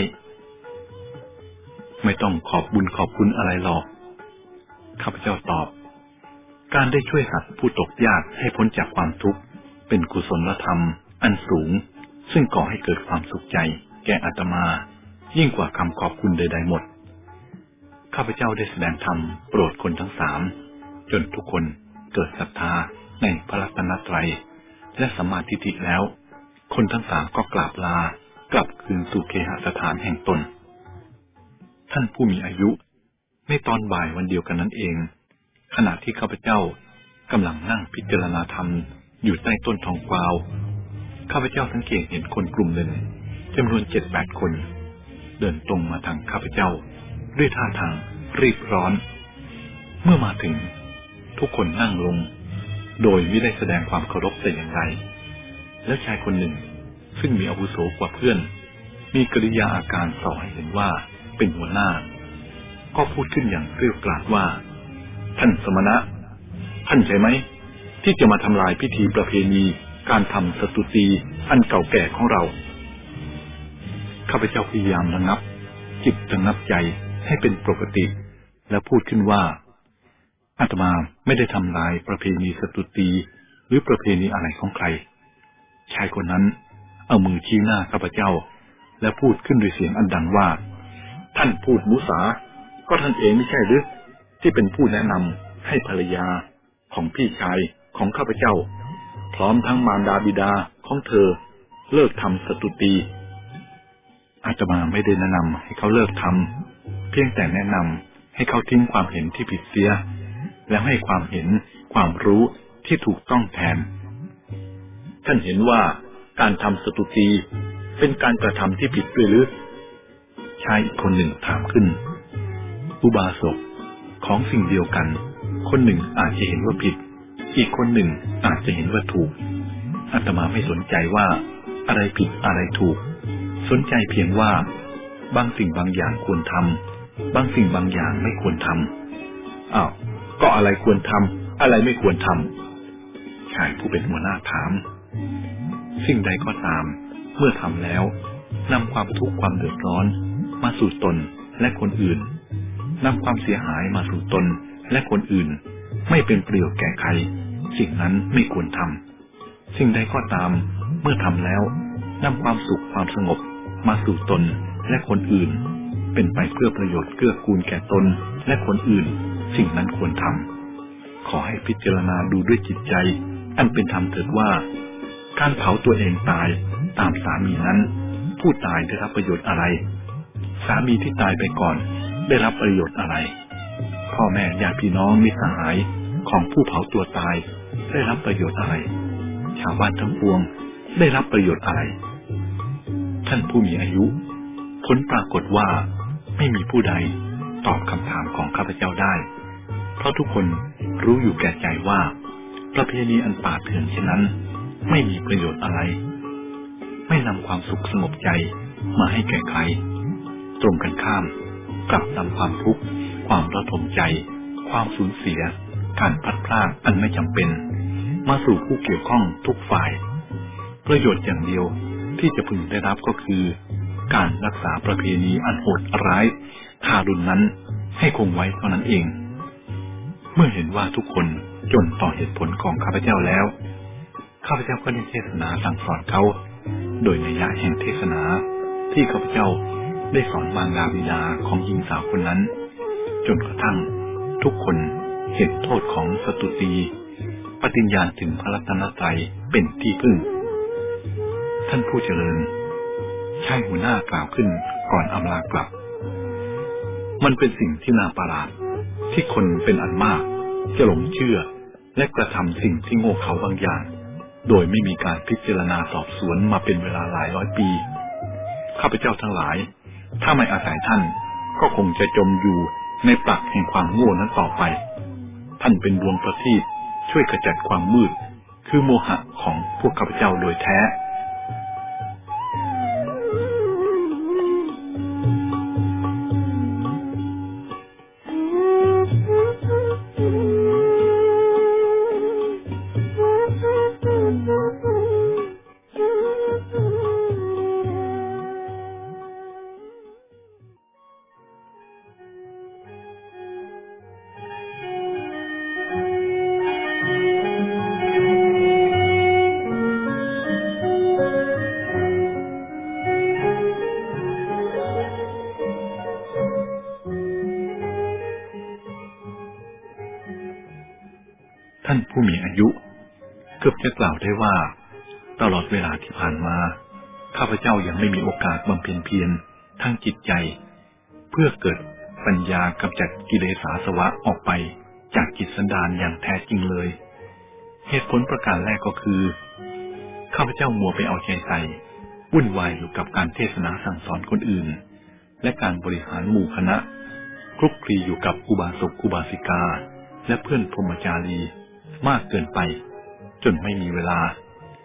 ไม่ต้องขอบบุญขอบคุณอะไรหรอกข้าพเจ้าตอบการได้ช่วยสัตว์ผู้ตกยากให้พ้นจากความทุกข์เป็นกุศลธรรมอันสูงซึ่งก่อให้เกิดความสุขใจแก่อาตมายิ่งกว่าคำขอบคุณใดๆหมดข้าพเจ้าได้แสดงธรรมโปรดคนทั้งสามจนทุกคนเกิดศรัทธาในพระรัตนตรัยและสัมมาทิฏฐิแล้วคนทั้งสามก็กราบลากลับคืนสู่เคหสถานแห่งตนท่านผู้มีอายุในตอนบ่ายวันเดียวกันนั้นเองขณะที่ข้าพเจ้ากำลังนั่งพิจารณาธรรมอยู่ใต้ต้นทองกวาวข้าพเจ้าสังเกตเห็นคนกลุ่มหนึ่งจำนวนเจ็ดแปดคนเดินตรงมาทางข้าพเจ้าด้วยท่าทางรีบร้อนเมื่อมาถึงทุกคนนั่งลงโดยไม่ได้แสดงความเคารพแต่อย่างใดแล้วชายคนหนึ่งซึ่งมีอาวุโสกว่าเพื่อนมีกริยาอาการส่อให้เห็นว่าเป็นหัวหน้าก็พูดขึ้นอย่างเกรี้ยวกราดว่าท่านสมณะท่านใช่ไหมที่จะมาทำลายพิธีประเพณีการทำสตุตีอันเก่าแก่ของเราข้าพเจ้าพยายามระงับจิตระงับใจให้เป็นปกติและพูดขึ้นว่าอาตมาไม่ได้ทำลายประเพณีสตุตีหรือประเพณีอะไรของใครชายคนนั้นเอามือชี้หน้าข้าพเจ้าและพูดขึ้นด้วยเสียงอันดังว่าท่านพูดมุสาก็ท่านเองไม่ใช่หรือที่เป็นผู้แนะนำให้ภรรยาของพี่ชายของข้าพเจ้าพร้อมทั้งมารดาบิดาของเธอเลิกทำสตุตีอาตมาไม่ได้แนะนำให้เขาเลิกทำเพียงแต่แนะนำให้เขาทิ้งความเห็นที่ผิดเสียแล้วให้ความเห็นความรู้ที่ถูกต้องแทนท่านเห็นว่าการทำสตุตีเป็นการกระทำที่ผิดด้วยหรือชายอีกคนหนึ่งถามขึ้นอุบาสกของสิ่งเดียวกันคนหนึ่งอาจจะเห็นว่าผิดอีกคนหนึ่งอาจจะเห็นว่าถูกอาตมาไม่สนใจว่าอะไรผิดอะไรถูกสนใจเพียงว่าบางสิ่งบางอย่างควรทำบางสิ่งบางอย่างไม่ควรทำอ้าวก็อะไรควรทำอะไรไม่ควรทำชายผู้เป็นหัวหน้าถามสิ่งใดก็ตามเมื่อทำแล้วนำความทุกข์ความเดือดร้อนมาสู่ตนและคนอื่นนำความเสียหายมาสู่ตนและคนอื่นไม่เป็นประโยชน์แก่ใครสิ่งนั้นไม่ควรทำสิ่งใดก็ตามเมื่อทำแล้วนำความสุขความสงบมาสู่ตนและคนอื่นเป็นไปเพื่อประโยชน์เกื้อกูลแก่ตนและคนอื่นสิ่งนั้นควรทำขอให้พิจารณาดูด้วยจิตใจอันเป็นธรรมเถิดว่าการเผาตัวเองตายตามสามีนั้นผู้ตายได้รับประโยชน์อะไรสามีที่ตายไปก่อนได้รับประโยชน์อะไรพ่อแม่ญาติพี่น้องมิตรสหายของผู้เผาตัวตายได้รับประโยชน์อะไรชาวบ้านทั้งปวงได้รับประโยชน์อะไรท่านผู้มีอายุผลปรากฏว่าไม่มีผู้ใดตอบคำถามของข้าพเจ้าได้เพราะทุกคนรู้อยู่แก่ใจว่าประเพณีอันป่าเถื่อนเช่นนั้นไม่มีประโยชน์อะไรไม่นำความสุขสงบใจมาให้แก่ใครตรงกันข้ามกลับนำความทุกข์ความระทมใจความสูญเสียการพลัดพรากอันไม่จำเป็นมาสู่ผู้เกี่ยวข้องทุกฝ่ายประโยชน์อย่างเดียวที่จะพึงได้รับก็คือการรักษาประเพณีอันโหดร้ายทารุณนั้นให้คงไว้เท่านั้นเองเมื่อเห็นว่าทุกคนจนต่อเหตุผลของข้าพเจ้าแล้วข้าพเจ้าก็ได้เทศนาสั่งสอนเขาโดยนัยยะแห่งเทศนาที่ข้าพเจ้าได้สอนมารดาบิดาของหญิงสาวคนนั้นจนกระทั่งทุกคนเห็นโทษของสตุตีปฏิญญาณถึงพระรัตนตรัยเป็นที่พึ่งท่านผู้เจริญชายหัวหน้ากล่าวขึ้นก่อนอำลากลับมันเป็นสิ่งที่น่าประหลาดที่คนเป็นอันมากจะหลงเชื่อและกระทำสิ่งที่โง่เขลาบางอย่างโดยไม่มีการพิจารณาสอบสวนมาเป็นเวลาหลายร้อยปีข้าพเจ้าทั้งหลายถ้าไม่อาศัยท่านก็คงจะจมอยู่ในปลักแห่งความโง่นั้นต่อไปท่านเป็นดวงประทีปช่วยขจัดความมืดคือโมหะของพวกข้าพเจ้าโดยแท้ท่านผู้มีอายุเกือบจะกล่าวได้ว่าตลอดเวลาที่ผ่านมาข้าพเจ้ายังไม่มีโอกาสบำเพ็ญเพียรทางจิตใจเพื่อเกิดปัญญากำจัดกิเลสอาสวะออกไปจากจิตสันดานอย่างแท้จริงเลยเหตุผลประการแรกก็คือข้าพเจ้ามัวไปเอาใจใส่วุ่นวายอยู่กับการเทศนาสั่งสอนคนอื่นและการบริหารหมู่คณะคลุกคลีอยู่กับอุบาสกอุบาสิกาและเพื่อนพรหมจารีมากเกินไปจนไม่มีเวลา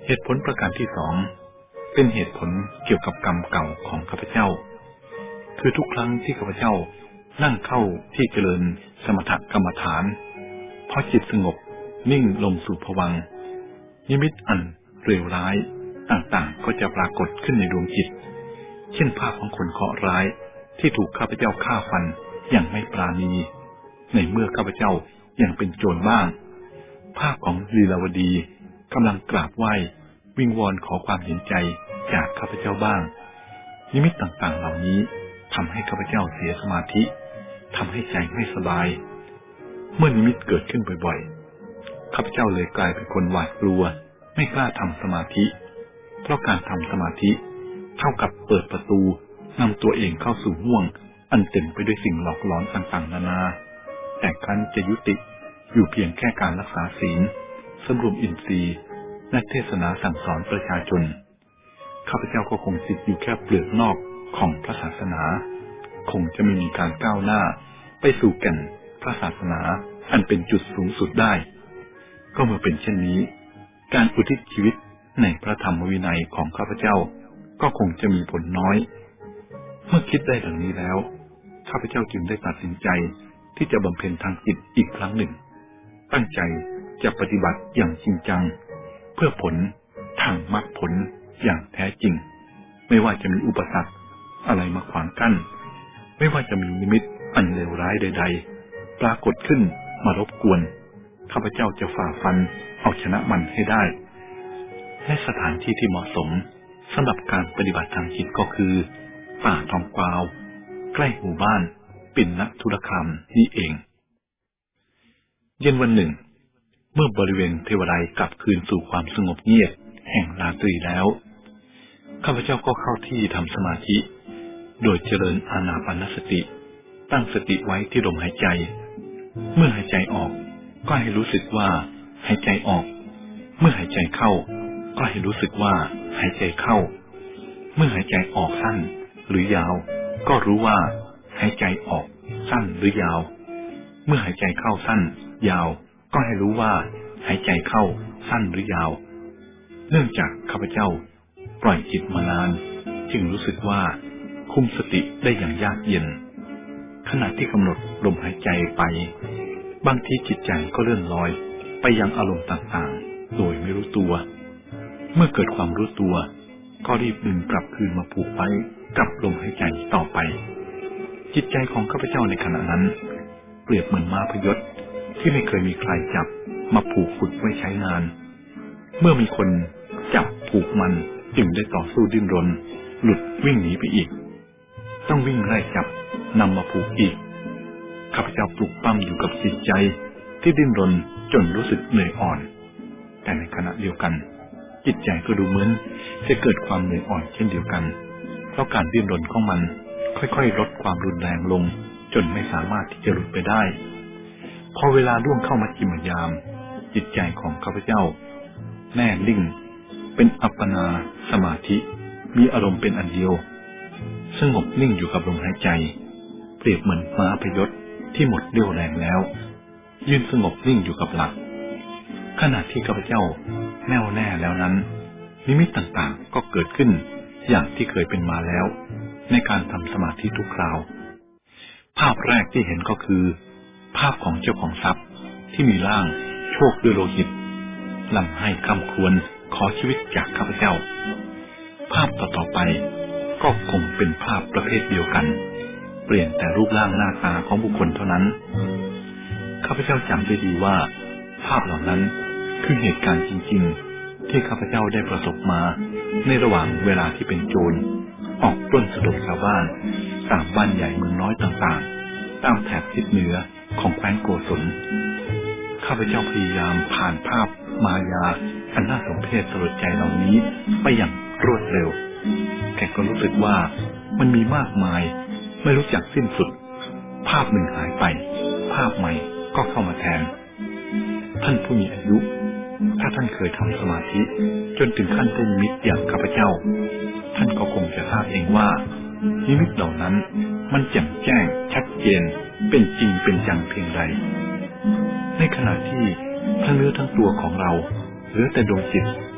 เหตุผลประการที่สองเป็นเหตุผลเกี่ยวกับกรรมเก่าของข้าพเจ้าคือทุกครั้งที่ข้าพเจ้านั่งเข้าที่เจริญสมถกรรมฐานพอจิตสงบนิ่งลงสู่ภวังค์นิมิตอันเลวร้ายต่างๆก็จะปรากฏขึ้นในดวงจิตเช่นภาพของคนเคราะห์ร้ายที่ถูกข้าพเจ้าฆ่าฟันอย่างไม่ปราณีในเมื่อข้าพเจ้ายังเป็นโจรบ้างภาพของลีลาวดีกำลังกราบไหว้วิงวอนขอความเห็นใจจากข้าพเจ้าบ้างนิมิตต่างๆเหล่านี้ทำให้ข้าพเจ้าเสียสมาธิทำให้ใจไม่สบายเมื่อนิมิตเกิดขึ้นบ่อยๆข้าพเจ้าเลยกลายเป็นคนหวาดกลัวไม่กล้าทำสมาธิเพราะการทำสมาธิเท่ากับเปิดประตูนำตัวเองเข้าสู่ห้วงอันเต็มไปด้วยสิ่งหลอกหลอนต่างๆนานาแต่ครั้นจะยุติอยู่เพียงแค่การรักษาศีลสำรวมอินทรีย์และเทศนาสั่งสอนประชาชนข้าพเจ้าก็คงติดอยู่แค่เปลือกนอกของพระศาสนาคงจะไม่มีการก้าวหน้าไปสู่แก่นพระศาสนาอันเป็นจุดสูงสุดได้ก็เมื่อเป็นเช่นนี้การอุทิศชีวิตในพระธรรมวินัยของข้าพเจ้าก็คงจะมีผลน้อยเมื่อคิดได้ดังนี้แล้วข้าพเจ้าจึงได้ตัดสินใจที่จะบำเพ็ญทางจิตอีกครั้งหนึ่งตั้งใจจะปฏิบัติอย่างจริงจังเพื่อผลทางมรรคผลอย่างแท้จริงไม่ว่าจะมีอุปสรรคอะไรมาขวางกั้นไม่ว่าจะมีนิมิตอันเลวร้ายใดๆปรากฏขึ้นมารบกวนข้าพเจ้าจะฝ่าฟันเอาชนะมันให้ได้และสถานที่ที่เหมาะสมสำหรับการปฏิบัติทางจิตก็คือป่าทองกวาวใกล้หมู่บ้านปิ่นณทุรคามนี่เองเย็นวันหนึ่งเมื่อบริเวณเทวไลยกลับคืนสู่ความสงบเงียบแห่งราตรีแล้วข้าพเจ้าก็เข้าที่ทำสมาธิโดยเจริญอานาปานสติตั้งสติไว้ที่ลมหายใจเมื่อหายใจออกก็ให้รู้สึกว่าหายใจออกเมื่อหายใจเข้าก็ให้รู้สึกว่าหายใจเข้าเมื่อหายใจออกสั้นหรือยาวก็รู้ว่าหายใจออกสั้นหรือยาวเมื่อหายใจเข้าสั้นยาวก็ให้รู้ว่าหายใจเข้าสั้นหรือยาวเนื่องจากข้าพเจ้าปล่อยจิตมานานจึงรู้สึกว่าคุมสติได้อย่างยากเย็นขณะที่กำหนดลมหายใจไปบางทีจิตใจก็เลื่อนลอยไปยังอารมณ์ต่างๆโดยไม่รู้ตัวเมื่อเกิดความรู้ตัวก็รีบดึงกลับคืนมาผูกไว้กับลมหายใจต่อไปจิตใจของข้าพเจ้าในขณะนั้นเปรียบเหมือนม้าพยศที่ไม่เคยมีใครจับมาผูกฝึกไว้ใช้งานเมื่อมีคนจับผูกมันจึงได้ต่อสู้ดิ้นรนหลุดวิ่งหนีไปอีกต้องวิ่งไล่จับนำมาผูกอีกข้าพเจ้าปลุกปั้มอยู่กับจิตใจที่ดิ้นรนจนรู้สึกเหนื่อยอ่อนแต่ในขณะเดียวกันจิตใจก็ดูเหมือนจะเกิดความเหนื่อยอ่อนเช่นเดียวกันเพราะการดิ้นรนของมันค่อยๆลดความรุนแรงลงจนไม่สามารถที่จะหลุดไปได้พอเวลาล่วงเข้ามากิมยามจิตใจของข้าพเจ้าแน่นิ่งเป็นอัปปนาสมาธิมีอารมณ์เป็นอันเดียวสงบนิ่งอยู่กับลมหายใจเปรียบเหมือนม้าพยศที่หมดเรี่ยวแรงแล้วยืนสงบนิ่งอยู่กับหลักขณะที่ข้าพเจ้าแน่วแน่แล้วนั้นนิมิตต่างๆก็เกิดขึ้นอย่างที่เคยเป็นมาแล้วในการทำสมาธิทุกคราวภาพแรกที่เห็นก็คือภาพของเจ้าของทรัพย์ที่มีร่างโชคด้วยโลหิตลำให้คำควรขอชีวิตจากข้าพเจ้าภาพต่อๆไปก็คงเป็นภาพประเภทเดียวกันเปลี่ยนแต่รูปร่างหน้าตาของบุคคลเท่านั้นข้าพเจ้าจำได้ดีว่าภาพเหล่านั้นคือเหตุการณ์จริงๆที่ข้าพเจ้าได้ประสบมาในระหว่างเวลาที่เป็นโจรออกปล้นสะดมชาวบ้านตามบ้านใหญ่เมืองน้อยต่างๆตามแถบทิศเหนือของแคว้นโกศลข้าพเจ้าพยายามผ่านภาพมายาอันน่าสมเพชสลดใจเหล่านี้ไปอย่างรวดเร็วแต่ก็รู้สึกว่ามันมีมากมายไม่รู้จักสิ้นสุดภาพหนึ่งหายไปภาพใหม่ก็เข้ามาแทนท่านผู้มีอายุถ้าท่านเคยทำสมาธิจนถึงขั้นได้นิมิตอย่างข้าพเจ้าท่านก็คงจะทราบเองว่านิมิตเหล่านั้นมันแจ่มแจ้งชัดเจนเป็นจริงเป็นจังเพียงไรในขณะที่ทั้งเนื้อทั้งตัวของเราเหลือแต่ดวงจิต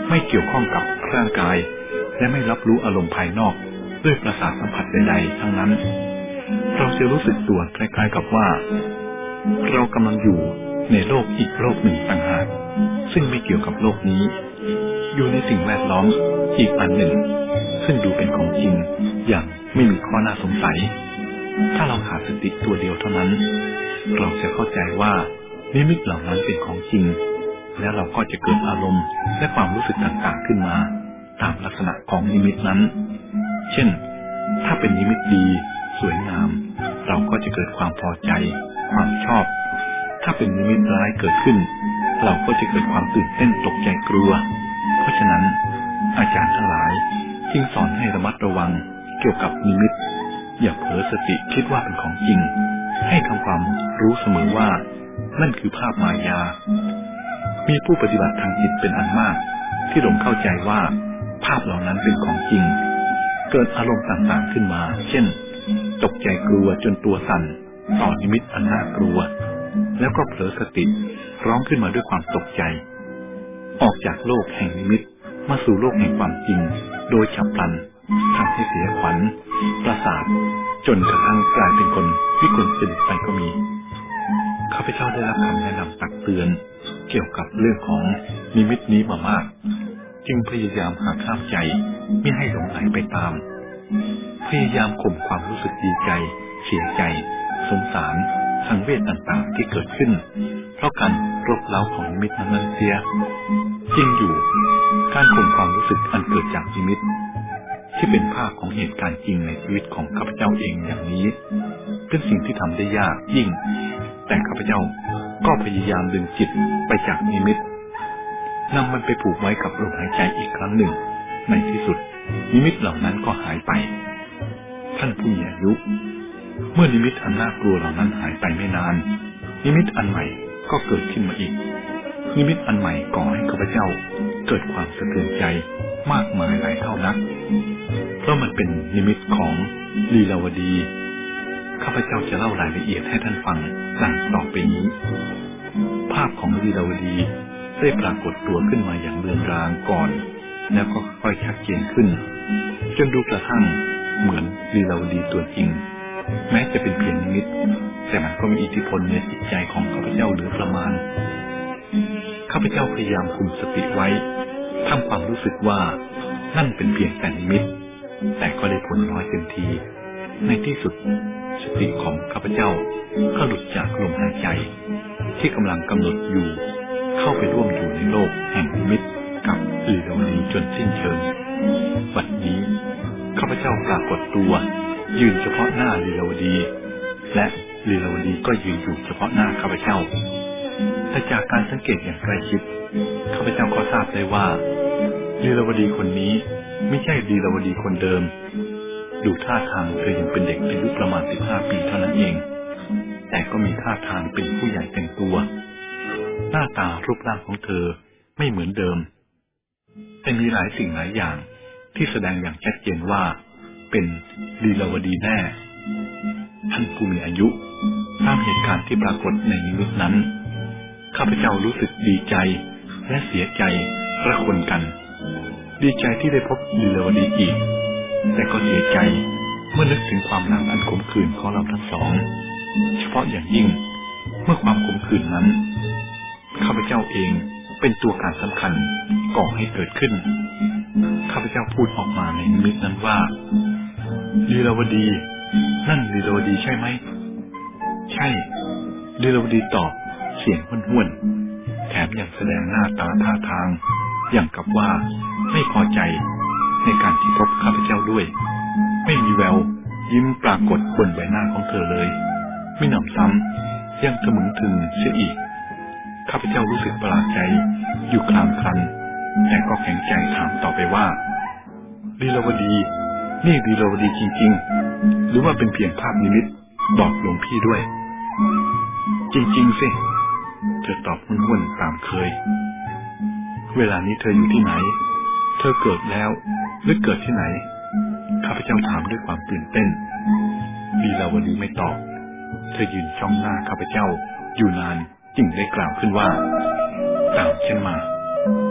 ไม่เกี่ยวข้องกับร่างกายและไม่รับรู้อารมณ์ภายนอกด้วยประสาทสัมผัสใดๆทั้งนั้นเราจะรู้สึกตัวคล้ายๆกับว่าเรากำลังอยู่ในโลกอีกโลกหนึ่งต่างหากซึ่งไม่เกี่ยวกับโลกนี้อยู่ในสิ่งแวดล้อมอีกอันหนึ่งซึ่งดูเป็นของจริงอย่างไม่มีข้อน่าสงสัยถ้าเราขาดสติตัวเดียวเท่านั้นเราจะเข้าใจว่านิมิตเหล่านั้นเป็นของจริงแล้วเราก็จะเกิดอารมณ์และความรู้สึกต่างๆขึ้นมาตามลักษณะของนิมิตนั้นเช่นถ้าเป็นนิมิตดีสวยงามเราก็จะเกิดความพอใจความชอบถ้าเป็นนิมิตร้ายเกิดขึ้นเราก็จะเกิดความตื่นเต้นตกใจกลัวเพราะฉะนั้นอาจารย์ทั้งหลายจึงสอนให้ระมัดระวังเกี่ยวกับนิมิตอย่าเผลอสติคิดว่าเป็นของจริงให้ทำความรู้เสมอว่านั่นคือภาพมายามีผู้ปฏิบัติทางจิตเป็นอันมากที่หลงเข้าใจว่าภาพเหล่านั้นเป็นของจริงเกิดอารมณ์ต่างๆขึ้นมาเช่นตกใจกลัวจนตัวสั่นต่อนิมิตอันน่ากลัวแล้วก็เผลอสติร้องขึ้นมาด้วยความตกใจออกจากโลกแห่งนิมิตมาสู่โลกแห่งความจริงโดยฉับพลันทำให้เสียขวัญประสาทจนกระทั่งกลายเป็นคนวิกลจริตไปก็มีข้าพเจ้าได้รับคำแนะนำตักเตือนเกี่ยวกับเรื่องของนิมิตนี้มามากจึงพยายามหักห้ามใจไม่ให้หลงไหลไปตามพยายามข่มความรู้สึกดีใจเสียใจสงสารสังเวชต่างๆที่เกิดขึ้นเพราะการรบเร้าของนิมิตนั้นเสียจริงอยู่การข่มความรู้สึกอันเกิดจากนิมิตที่เป็นภาพของเหตุการณ์จริงในชีวิตของข้าพเจ้าเองอย่างนี้เป็นสิ่งที่ทำได้ยากยิ่งแต่ข้าพเจ้าก็พยายามดึงจิตไปจากนิมิตนำมันไปผูกไว้กับลมหายใจอีกครั้งหนึ่งในที่สุดนิมิตเหล่านั้นก็หายไปท่านผู้มีอายุเมื่อนิมิตอันน่ากลัวเหล่านั้นหายไปไม่นานนิมิตอันใหม่ก็เกิดขึ้นมาอีกนิมิตอันใหม่ก่อให้ข้าพเจ้าเกิดความสะเทือนใจมากมายหลายเท่านักเพราะมันเป็นนิมิตของลีลาวดีข้าพเจ้าจะเล่ารายละเอียดให้ท่านฟังดังต่อไปนี้ภาพของลีลาวดีได้ปรากฏตัวขึ้นมาอย่างเรือนรางก่อนแล้วก็ค่อยชัดเจนขึ้นจนดูกระทั่งเหมือนลีลาวดีตัวจริงแม้จะเป็นเพียงนิมิตแต่มันก็มีอิทธิพลในจิตใจของข้าพเจ้าเหลือประมาณข้าพเจ้าพยายามคุมสติไว้ทำความรู้สึกว่านั่นเป็นเพียงแต่นิมิตแต่ก็ได้ผลน้อยเต็มทีในที่สุดสติของข้าพเจ้าก็หลุดจากลมหายใจที่กำลังกำหนดอยู่เข้าไปร่วมอยู่ในโลกแห่งนิมิตกับลีลาวดีจนสิ้นเชิงบัดนี้ข้าพเจ้าปรากฏตัวยืนเฉพาะหน้าลีลาวดีและลีลาวดีก็ยืนอยู่เฉพาะหน้าข้าพเจ้าแต่จากการสังเกตอย่างใกล้ชิดข้าพเจ้าก็ทราบได้ว่าลีลาวดีคนนี้ไม่ใช่ลีลาวดีคนเดิมดูท่าทางเธอยังเป็นเด็กอายุประมาณสิบห้าปีเท่านั้นเองแต่ก็มีท่าทางเป็นผู้ใหญ่แต่งตัวหน้าตารูปร่างของเธอไม่เหมือนเดิมแต่มีหลายสิ่งหลายอย่างที่แสดงอย่างชัดเจนว่าเป็นลีลาวดีแน่ท่านผู้มีอายุตามเหตุการณ์ที่ปรากฏในนิมิตนั้นข้าพเจ้ารู้สึกดีใจและเสียใจระคนกันดีใจที่ได้พบลีลาวดีอีกแต่ก็เสียใจเมื่อนึกถึงความหลังอันขมขื่นของเราทั้งสองเฉพาะอย่างยิ่งเมื่อความขมขื่นนั้นข้าพเจ้าเองเป็นตัวการสำคัญก่อให้เกิดขึ้นข้าพเจ้าพูดออกมาในนิมิตนั้นว่าลีลาวดีนั่นลีลาวดีใช่ไหมใช่ลีลาวดีตอบเสียงห้วนๆแถมยังแสดงหน้าตาท่าทางอย่างกับว่าไม่พอใจในการที่พบข้าพเจ้าด้วยไม่มีแววยิ้มปรากฏบนใบหน้าของเธอเลยไม่หนำซ้ำยังทะมึงถึงเสียอีกข้าพเจ้ารู้สึกประหลาดใจอยู่คลางครันแต่ก็แข็งใจถามต่อไปว่าลีลาวดีนี่ลีลาวดีจริงๆหรือว่าเป็นเพียงภาพนิมิตบอกหลวงพี่ด้วยจริงๆสิเธอตอบห้วนๆตามเคยเวลานี้เธออยู่ที่ไหนเธอเกิดแล้วหรือเกิดที่ไหนข้าพเจ้าถามด้วยความตื่นเต้นลีลาวดีไม่ตอบเธอยืนจ้องหน้าข้าพเจ้าอยู่นานจึงได้กล่าวขึ้นว่าตามฉันมา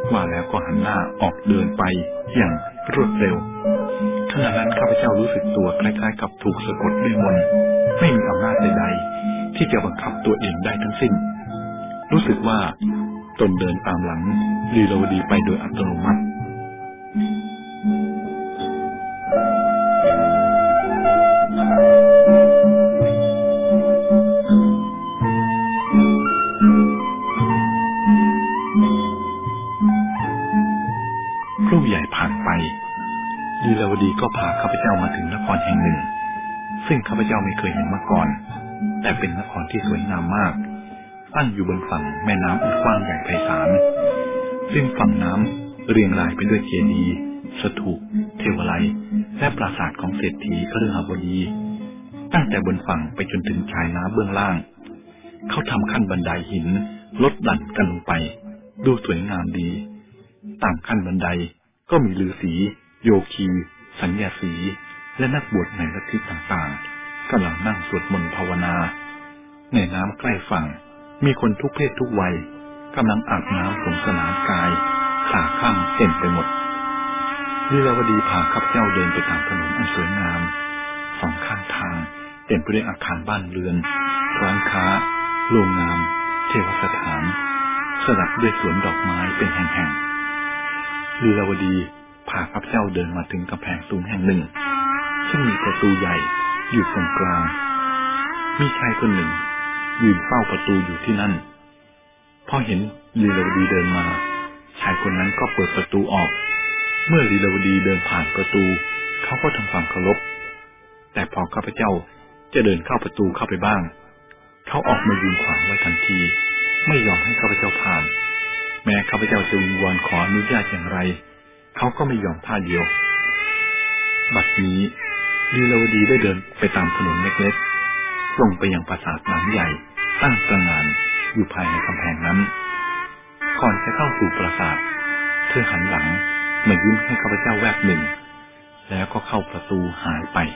ว่าแล้วก็หันหน้าออกเดินไปอย่างรวดเร็วขณะนั้นข้าพเจ้ารู้สึกตัวคล้ายๆกับถูกสะกดด้วยมนต์ไม่มีอำนาจใดๆที่จะบังคับตัวเองได้ทั้งสิ้นรู้สึกว่าตนเดินตามหลังลีลาวดีไปโดยอัตโนมัติครู่ใหญ่ผ่านไปลีลาวดีก็พาข้าพเจ้ามาถึงนครแห่งหนึ่งซึ่งข้าพเจ้าไม่เคยเห็นมาก่อนแต่เป็นนครที่สวยงามมากตั้งอยู่บนฝั่งแม่น้ำอันกว้างใหญ่ไพศาลซึ่งฝั่งน้ำเรียงรายไปด้วยเจดีย์สถูปเทวาลัยและปราสาทของเศรษฐีคฤหบดีตั้งแต่บนฝั่งไปจนถึงชายน้ำเบื้องล่างเขาทำขั้นบันไดหินลดหลั่นกันลงไปดูสวยงามดีตามขั้นบันไดก็มีฤาษีโยคีสัญญาสีและนักบวชในลัทธิต่างๆกำลังนั่งสวดมนต์ภาวนาในน้ำใกล้ฝั่งมีคนทุกเพศทุกวัยกำลังอาบน้ำสงสนานกายขาข้างเต็มไปหมดลีลาวดีพาข้าพเจ้าเดินไปตามถนนอันสวยงามสองข้างทางเต็มไปด้วยอาคารบ้านเรือนร้านค้าโรงงานเทวสถานสลับด้วยสวนดอกไม้เป็นแห่งๆลีลาวดีพาข้าพเจ้าเดินมาถึงกำแพงสูงแห่งหนึ่งซึ่งมีประตูใหญ่อยู่ตรงกลางมีชายคนหนึ่งยืนเฝ้าประตูอยู่ที่นั่นพอเห็นลีลาวดีเดินมาชายคนนั้นก็เปิดประตูออกเมื่อลีลาวดีเดินผ่านประตูเขาก็ทำความเคารพแต่พอข้าพเจ้าจะเดินเข้าประตูเข้าไปบ้างเขาออกมายืนขวางไว้ทันทีไม่ยอมให้ข้าพเจ้าผ่านแม้ข้าพเจ้าจะวิงวอนขออนุญาตอย่างไรเขาก็ไม่ยอมท่าเดียวบัดนี้ลีลาวดีได้เดินไปตามถนนเล็กๆลงไปยังปราสาทหลังใหญ่ตั้งตระหง่านอยู่ภายในกำแพงนั้นก่อนจะเข้าสู่ปราสาทเธอหันหลังมายิ้มให้ข้าพเจ้าแวบหนึ่งแล้วก็เข้าประตูหายไป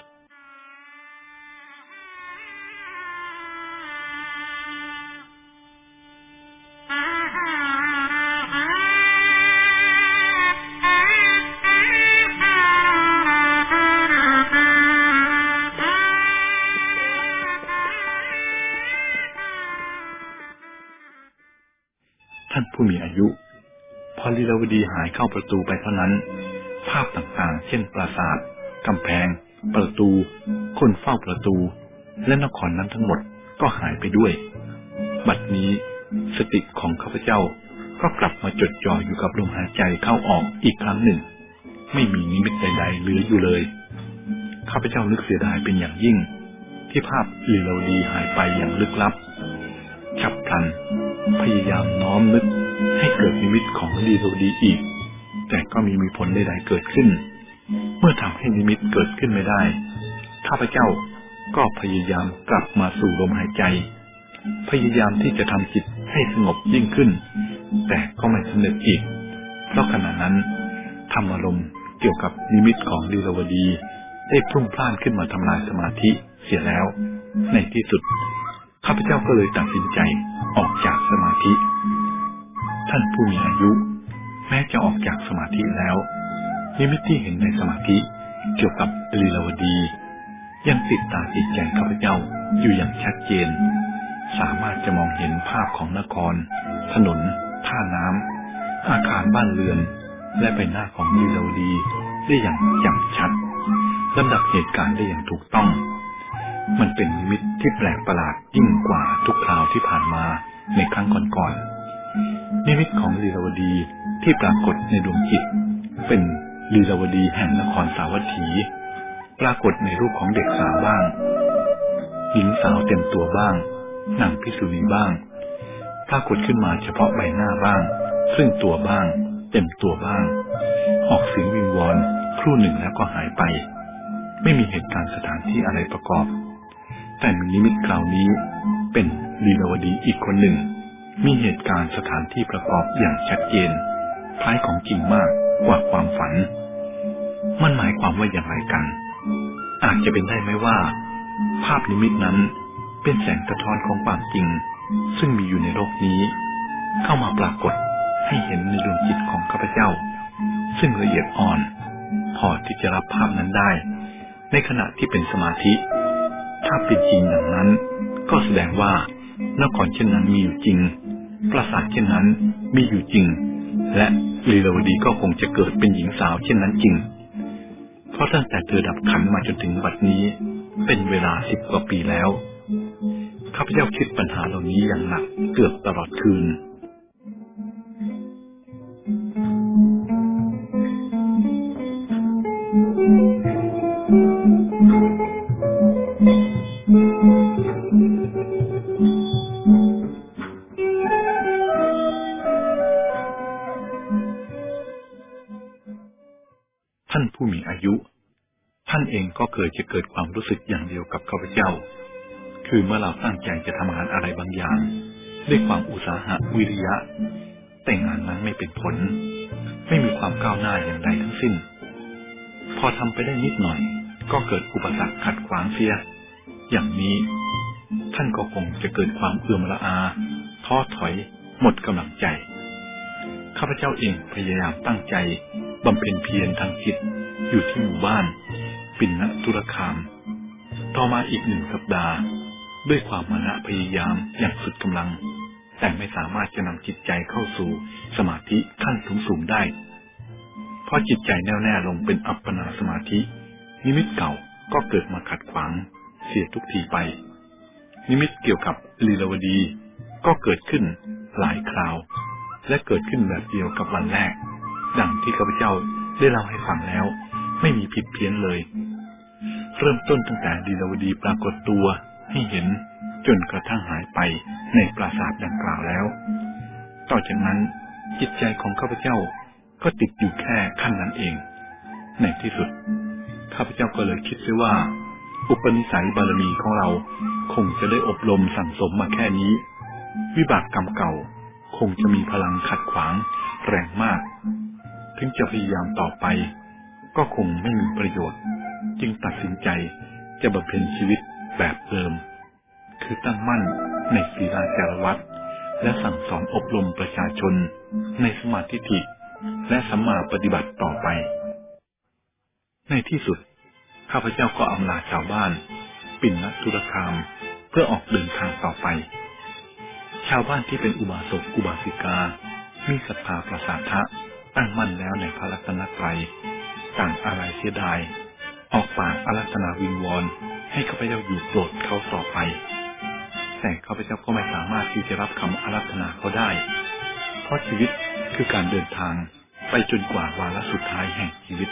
ท่านผู้มีอายุพอลีลาวดีหายเข้าประตูไปเท่านั้นภาพต่างๆเช่นปราสาทกำแพงประตูคนเฝ้าประตูและนครนั้นทั้งหมดก็หายไปด้วยบัดนี้สติของข้าพเจ้าก็กลับมาจดจ่ออยู่กับลมหายใจเข้าออกอีกครั้งหนึ่งไม่มีนิมิตใดๆเหลืออยู่เลยข้าพเจ้านึกเสียดายเป็นอย่างยิ่งที่ภาพลีลาวดีหายไปอย่างลึกลับฉับพลันพยายามน้อมนึกให้เกิดนิมิตของลีลาวดีอีกแต่ก็มีมีผลใดๆเกิดขึ้นเมื่อทำให้นิมิตเกิดขึ้นไม่ได้ข้าพเจ้าก็พยายามกลับมาสู่ลมหายใจพยายามที่จะทำจิตให้สงบยิ่งขึ้นแต่ก็ไม่สำเร็จอีกเพราะขณะนั้นธรรมอารมณ์เกี่ยวกับนิมิตของลีลาวดีได้พรุ่งพล่านขึ้นมาทำลายสมาธิเสียแล้วในที่สุดข้าพเจ้าก็เลยตัดสินใจออกจากสมาธิท่านผู้มีอายุแม้จะออกจากสมาธิแล้วนิมิตที่เห็นในสมาธิเกี่ยวกับลีลาวดียังติดตาติดใจข้าพเจ้าอยู่อย่างชัดเจนสามารถจะมองเห็นภาพของนครถนนท่าน้ำอาคารบ้านเรือนและใบหน้าของลีลาวดีได้อย่างแจ่มชัดลำดับเหตุการณ์ได้อย่างถูกต้องมันเป็นนิมิตที่แปลกประหลาดยิ่งกว่าทุกคราวที่ผ่านมาในครั้งก่อนๆนิมิตของลีลาวดีที่ปรากฏในดวงจิตเป็นลีลาวดีแห่งนครสาวัตถีปรากฏในรูปของเด็กสาวบ้างหญิงสาวเต็มตัวบ้างนางภิกษุณีบ้างปรากฏขึ้นมาเฉพาะใบหน้าบ้างครึ่งตัวบ้างเต็มตัวบ้างออกเสียงวิงวอนครู่หนึ่งแล้วก็หายไปไม่มีเหตุการณ์สถานที่อะไรประกอบแต่มีนิมิตคราวนี้เป็นลีลาวดีอีกคนหนึ่งมีเหตุการณ์สถานที่ประกอบอย่างชัดเจนคล้ายของจริงมากกว่าความฝันมันหมายความว่าอย่างไรกันอาจจะเป็นได้ไหมว่าภาพนิมิตนั้นเป็นแสงสะท้อนของความจริงซึ่งมีอยู่ในโลกนี้เข้ามาปรากฏให้เห็นในดวงจิตของข้าพเจ้าซึ่งละเอียดอ่อนพอที่จะรับภาพนั้นได้ในขณะที่เป็นสมาธิถ้าเป็นจริงดังนั้นก็แสดงว่านครเช่นนั้นมีอยู่จริงปราสาทเช่นนั้นมีอยู่จริงและลีลาวดีก็คงจะเกิดเป็นหญิงสาวเช่นนั้นจริงเพราะตั้งแต่เธอดับขันมาจนถึงบัดนี้เป็นเวลาสิบกว่าปีแล้วข้าพเจ้าคิดปัญหาเหล่านี้อย่างหนักเกือบตลอดคืนท่านผู้มีอายุท่านเองก็เคยจะเกิดความรู้สึกอย่างเดียวกับข้าพเจ้าคือเมื่อเราตั้งใจจะทำงานอะไรบางอย่างด้วยความอุตสาหะวิริยะแต่งานนั้นไม่เป็นผลไม่มีความก้าวหน้าอย่างใดทั้งสิ้นพอทำไปได้นิดหน่อยก็เกิดอุปสรรคขัดขวางเสียอย่างนี้ท่านก็คงจะเกิดความเอื่อมละอาท้อถอยหมดกำลังใจข้าพเจ้าเองพยายามตั้งใจบำเพ็ญเพียรทางจิตอยู่ที่หมู่บ้านปิณตุรคามต่อมาอีกหนึ่งสัปดาห์ด้วยความมานะพยายามอย่างสุดกำลังแต่ไม่สามารถจะนำจิตใจเข้าสู่สมาธิขั้นสูงๆได้เพราะจิตใจแน่วแน่ลงเป็นอัปปนาสมาธินิมิตเก่าก็เกิดมาขัดขวางเสียทุกทีไปนิมิตเกี่ยวกับลีลาวดีก็เกิดขึ้นหลายคราวและเกิดขึ้นแบบเดียวกับวันแรกดังที่ข้าพเจ้าได้เล่าให้ฟังแล้วไม่มีผิดเพี้ยนเลยเริ่มต้นตั้งแต่ลีลาวดีปรากฏตัวให้เห็นจนกระทั่งหายไปในปราสาทดังกล่าวแล้วต่อจากนั้นจิตใจของข้าพเจ้าก็ติดอยู่แค่ขั้นนั้นเองในที่สุดข้าพเจ้าก็เลยคิดไว้ว่าอุปนิสัยบารมีของเราคงจะได้อบรมสั่งสมมาแค่นี้วิบากกรรมเก่าคงจะมีพลังขัดขวางแรงมากถึงจะพยายามต่อไปก็คงไม่มีประโยชน์จึงตัดสินใจจะบำเพ็ญชีวิตแบบเดิมคือตั้งมั่นในศีลจารวัตรและสั่งสอนอบรมประชาชนในสมาธิิและสัมมาปฏิบัติต่อไปในที่สุดข้าพเจ้าก็อำลาชาวบ้านปิณตุรคามเพื่อออกเดินทางต่อไปชาวบ้านที่เป็นอุบาสกอุบาสิกามีศรัทธาประสาทะตั้งมั่นแล้วในพระรัตนตรัยต่างอะไรเสียดายออกปากอาราธนาวิงวอนให้ข้าพเจ้าอยู่โปรดเขาต่อไปแต่ข้าพเจ้าก็ไม่สามารถที่จะรับคำอาราธนาเขาได้เพราะชีวิตคือการเดินทางไปจนกว่าวาระสุดท้ายแห่งชีวิต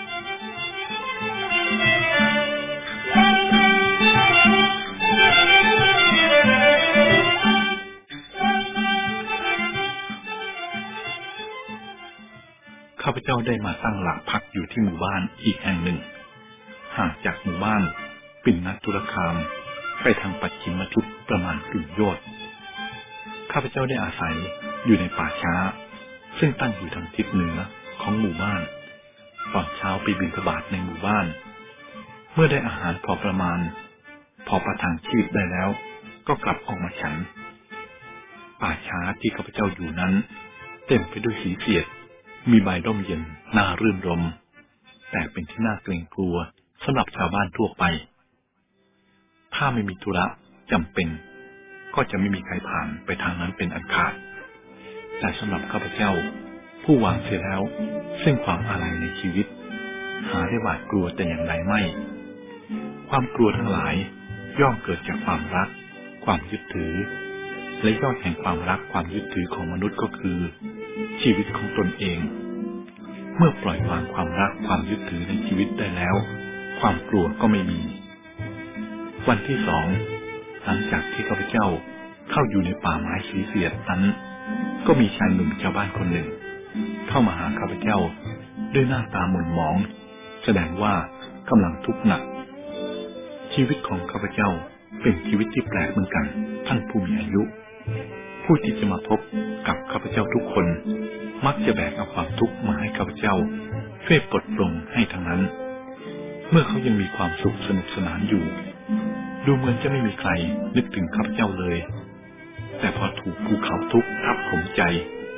ข้าพเจ้าได้มาตั้งหลักพักอยู่ที่หมู่บ้านอีกแห่งหนึ่งห่างจากหมู่บ้านปิณตุรคามไปทางปัจฉิมทิศประมาณกึ่งโยชน์ข้าพเจ้าได้อาศัยอยู่ในป่าช้าซึ่งตั้งอยู่ทางทิศเหนือของหมู่บ้านตอนเช้าไปบิณฑบาตในหมู่บ้านเมื่อได้อาหารพอประมาณพอประทังชีพได้แล้วก็กลับออกมาฉันป่าช้าที่ข้าพเจ้าอยู่นั้นเต็มไปด้วยสีเสียดมีใบร่มเย็นน่ารื่นรมแต่เป็นที่น่าเกรงกลัวสำหรับชาวบ้านทั่วไปถ้าไม่มีธุระจำเป็นก็จะไม่มีใครผ่านไปทางนั้นเป็นอันขาดแต่สำหรับข้าพเจ้าผู้วางเสียแล้วซึ่งความอาลัยในชีวิตหาได้หวาดกลัวแต่อย่างใดไม่ความกลัวทั้งหลายย่อมเกิดจากความรักความยึดถือและยอดแห่งความรักความยึดถือของมนุษย์ก็คือชีวิตของตนเองเมื่อปล่อยวางความรักความยึดถือในชีวิตได้แล้วความกลัวก็ไม่มีวันที่สองหลังจากที่ข้าพเจ้าเข้าอยู่ในป่าไม้สีเสียดนั้นก็มีชายหนุ่มชาวบ้านคนหนึ่งเข้ามาหาข้าพเจ้าด้วยหน้าตาหม่นหมองแสดงว่ากำลังทุกข์หนักชีวิตของข้าพเจ้าเป็นชีวิตที่แปลกเหมือนกันท่านผู้มีอายุผู้ที่จะมาพบกับข้าพเจ้าทุกคนมักจะแบกเอาความทุกข์มาให้ข้าพเจ้าช่วยปลดปลงให้ทั้งนั้นเมื่อเขายังมีความสุขสนุกสนานอยู่ดูเหมือนจะไม่มีใครนึกถึงข้าพเจ้าเลยแต่พอถูกภูเขาทุกข์ทับถมใจ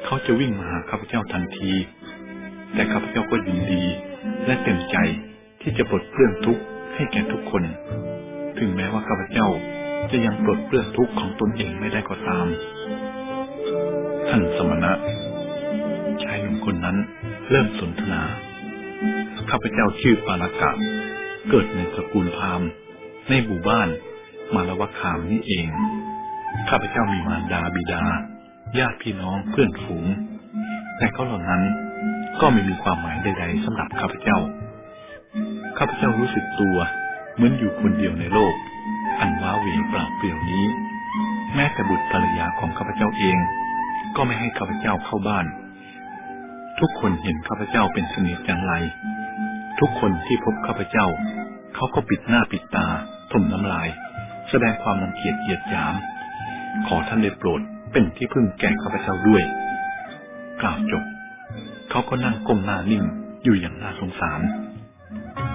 เขาจะวิ่งมาหาข้าพเจ้าทันทีแต่ข้าพเจ้าก็ยินดีและเต็มใจที่จะปลดเปลื้องทุกข์ให้แก่ทุกคนถึงแม้ว่าข้าพเจ้าจะยังปลดเปลื้องทุกข์ของตนเองไม่ได้ก็ตามท่านสมณะชายหนุ่มคนนั้นเริ่มสนทนาข้าพเจ้าชื่อปาลกะเกิดในตระกูลพราหมณ์ในหมู่บ้านมาลวคามนี่เองข้าพเจ้ามีมารดาบิดาญาติพี่น้องเพื่อนฝูงแต่เขาเหล่านั้นก็ไม่มีความหมายใดๆสำหรับข้าพเจ้าข้าพเจ้ารู้สึกตัวเหมือนอยู่คนเดียวในโลกอันว้าเหวเปล่าเปลี่ยวนี้แม้แต่บุตรภรรยาของข้าพเจ้าเองก็ไม่ให้ข้าพเจ้าเข้าบ้านทุกคนเห็นข้าพเจ้าเป็นสนิทจังไรทุกคนที่พบข้าพเจ้าเขาก็ปิดหน้าปิดตาถมน้ำลายแสดงความรังเกียจเหยียดหยามขอท่านได้โปรดเป็นที่พึ่งแก่ข้าพเจ้าด้วยกล่าวจบเขาก็นั่งก้มหน้านิ่งอยู่อย่างน่าสงสาร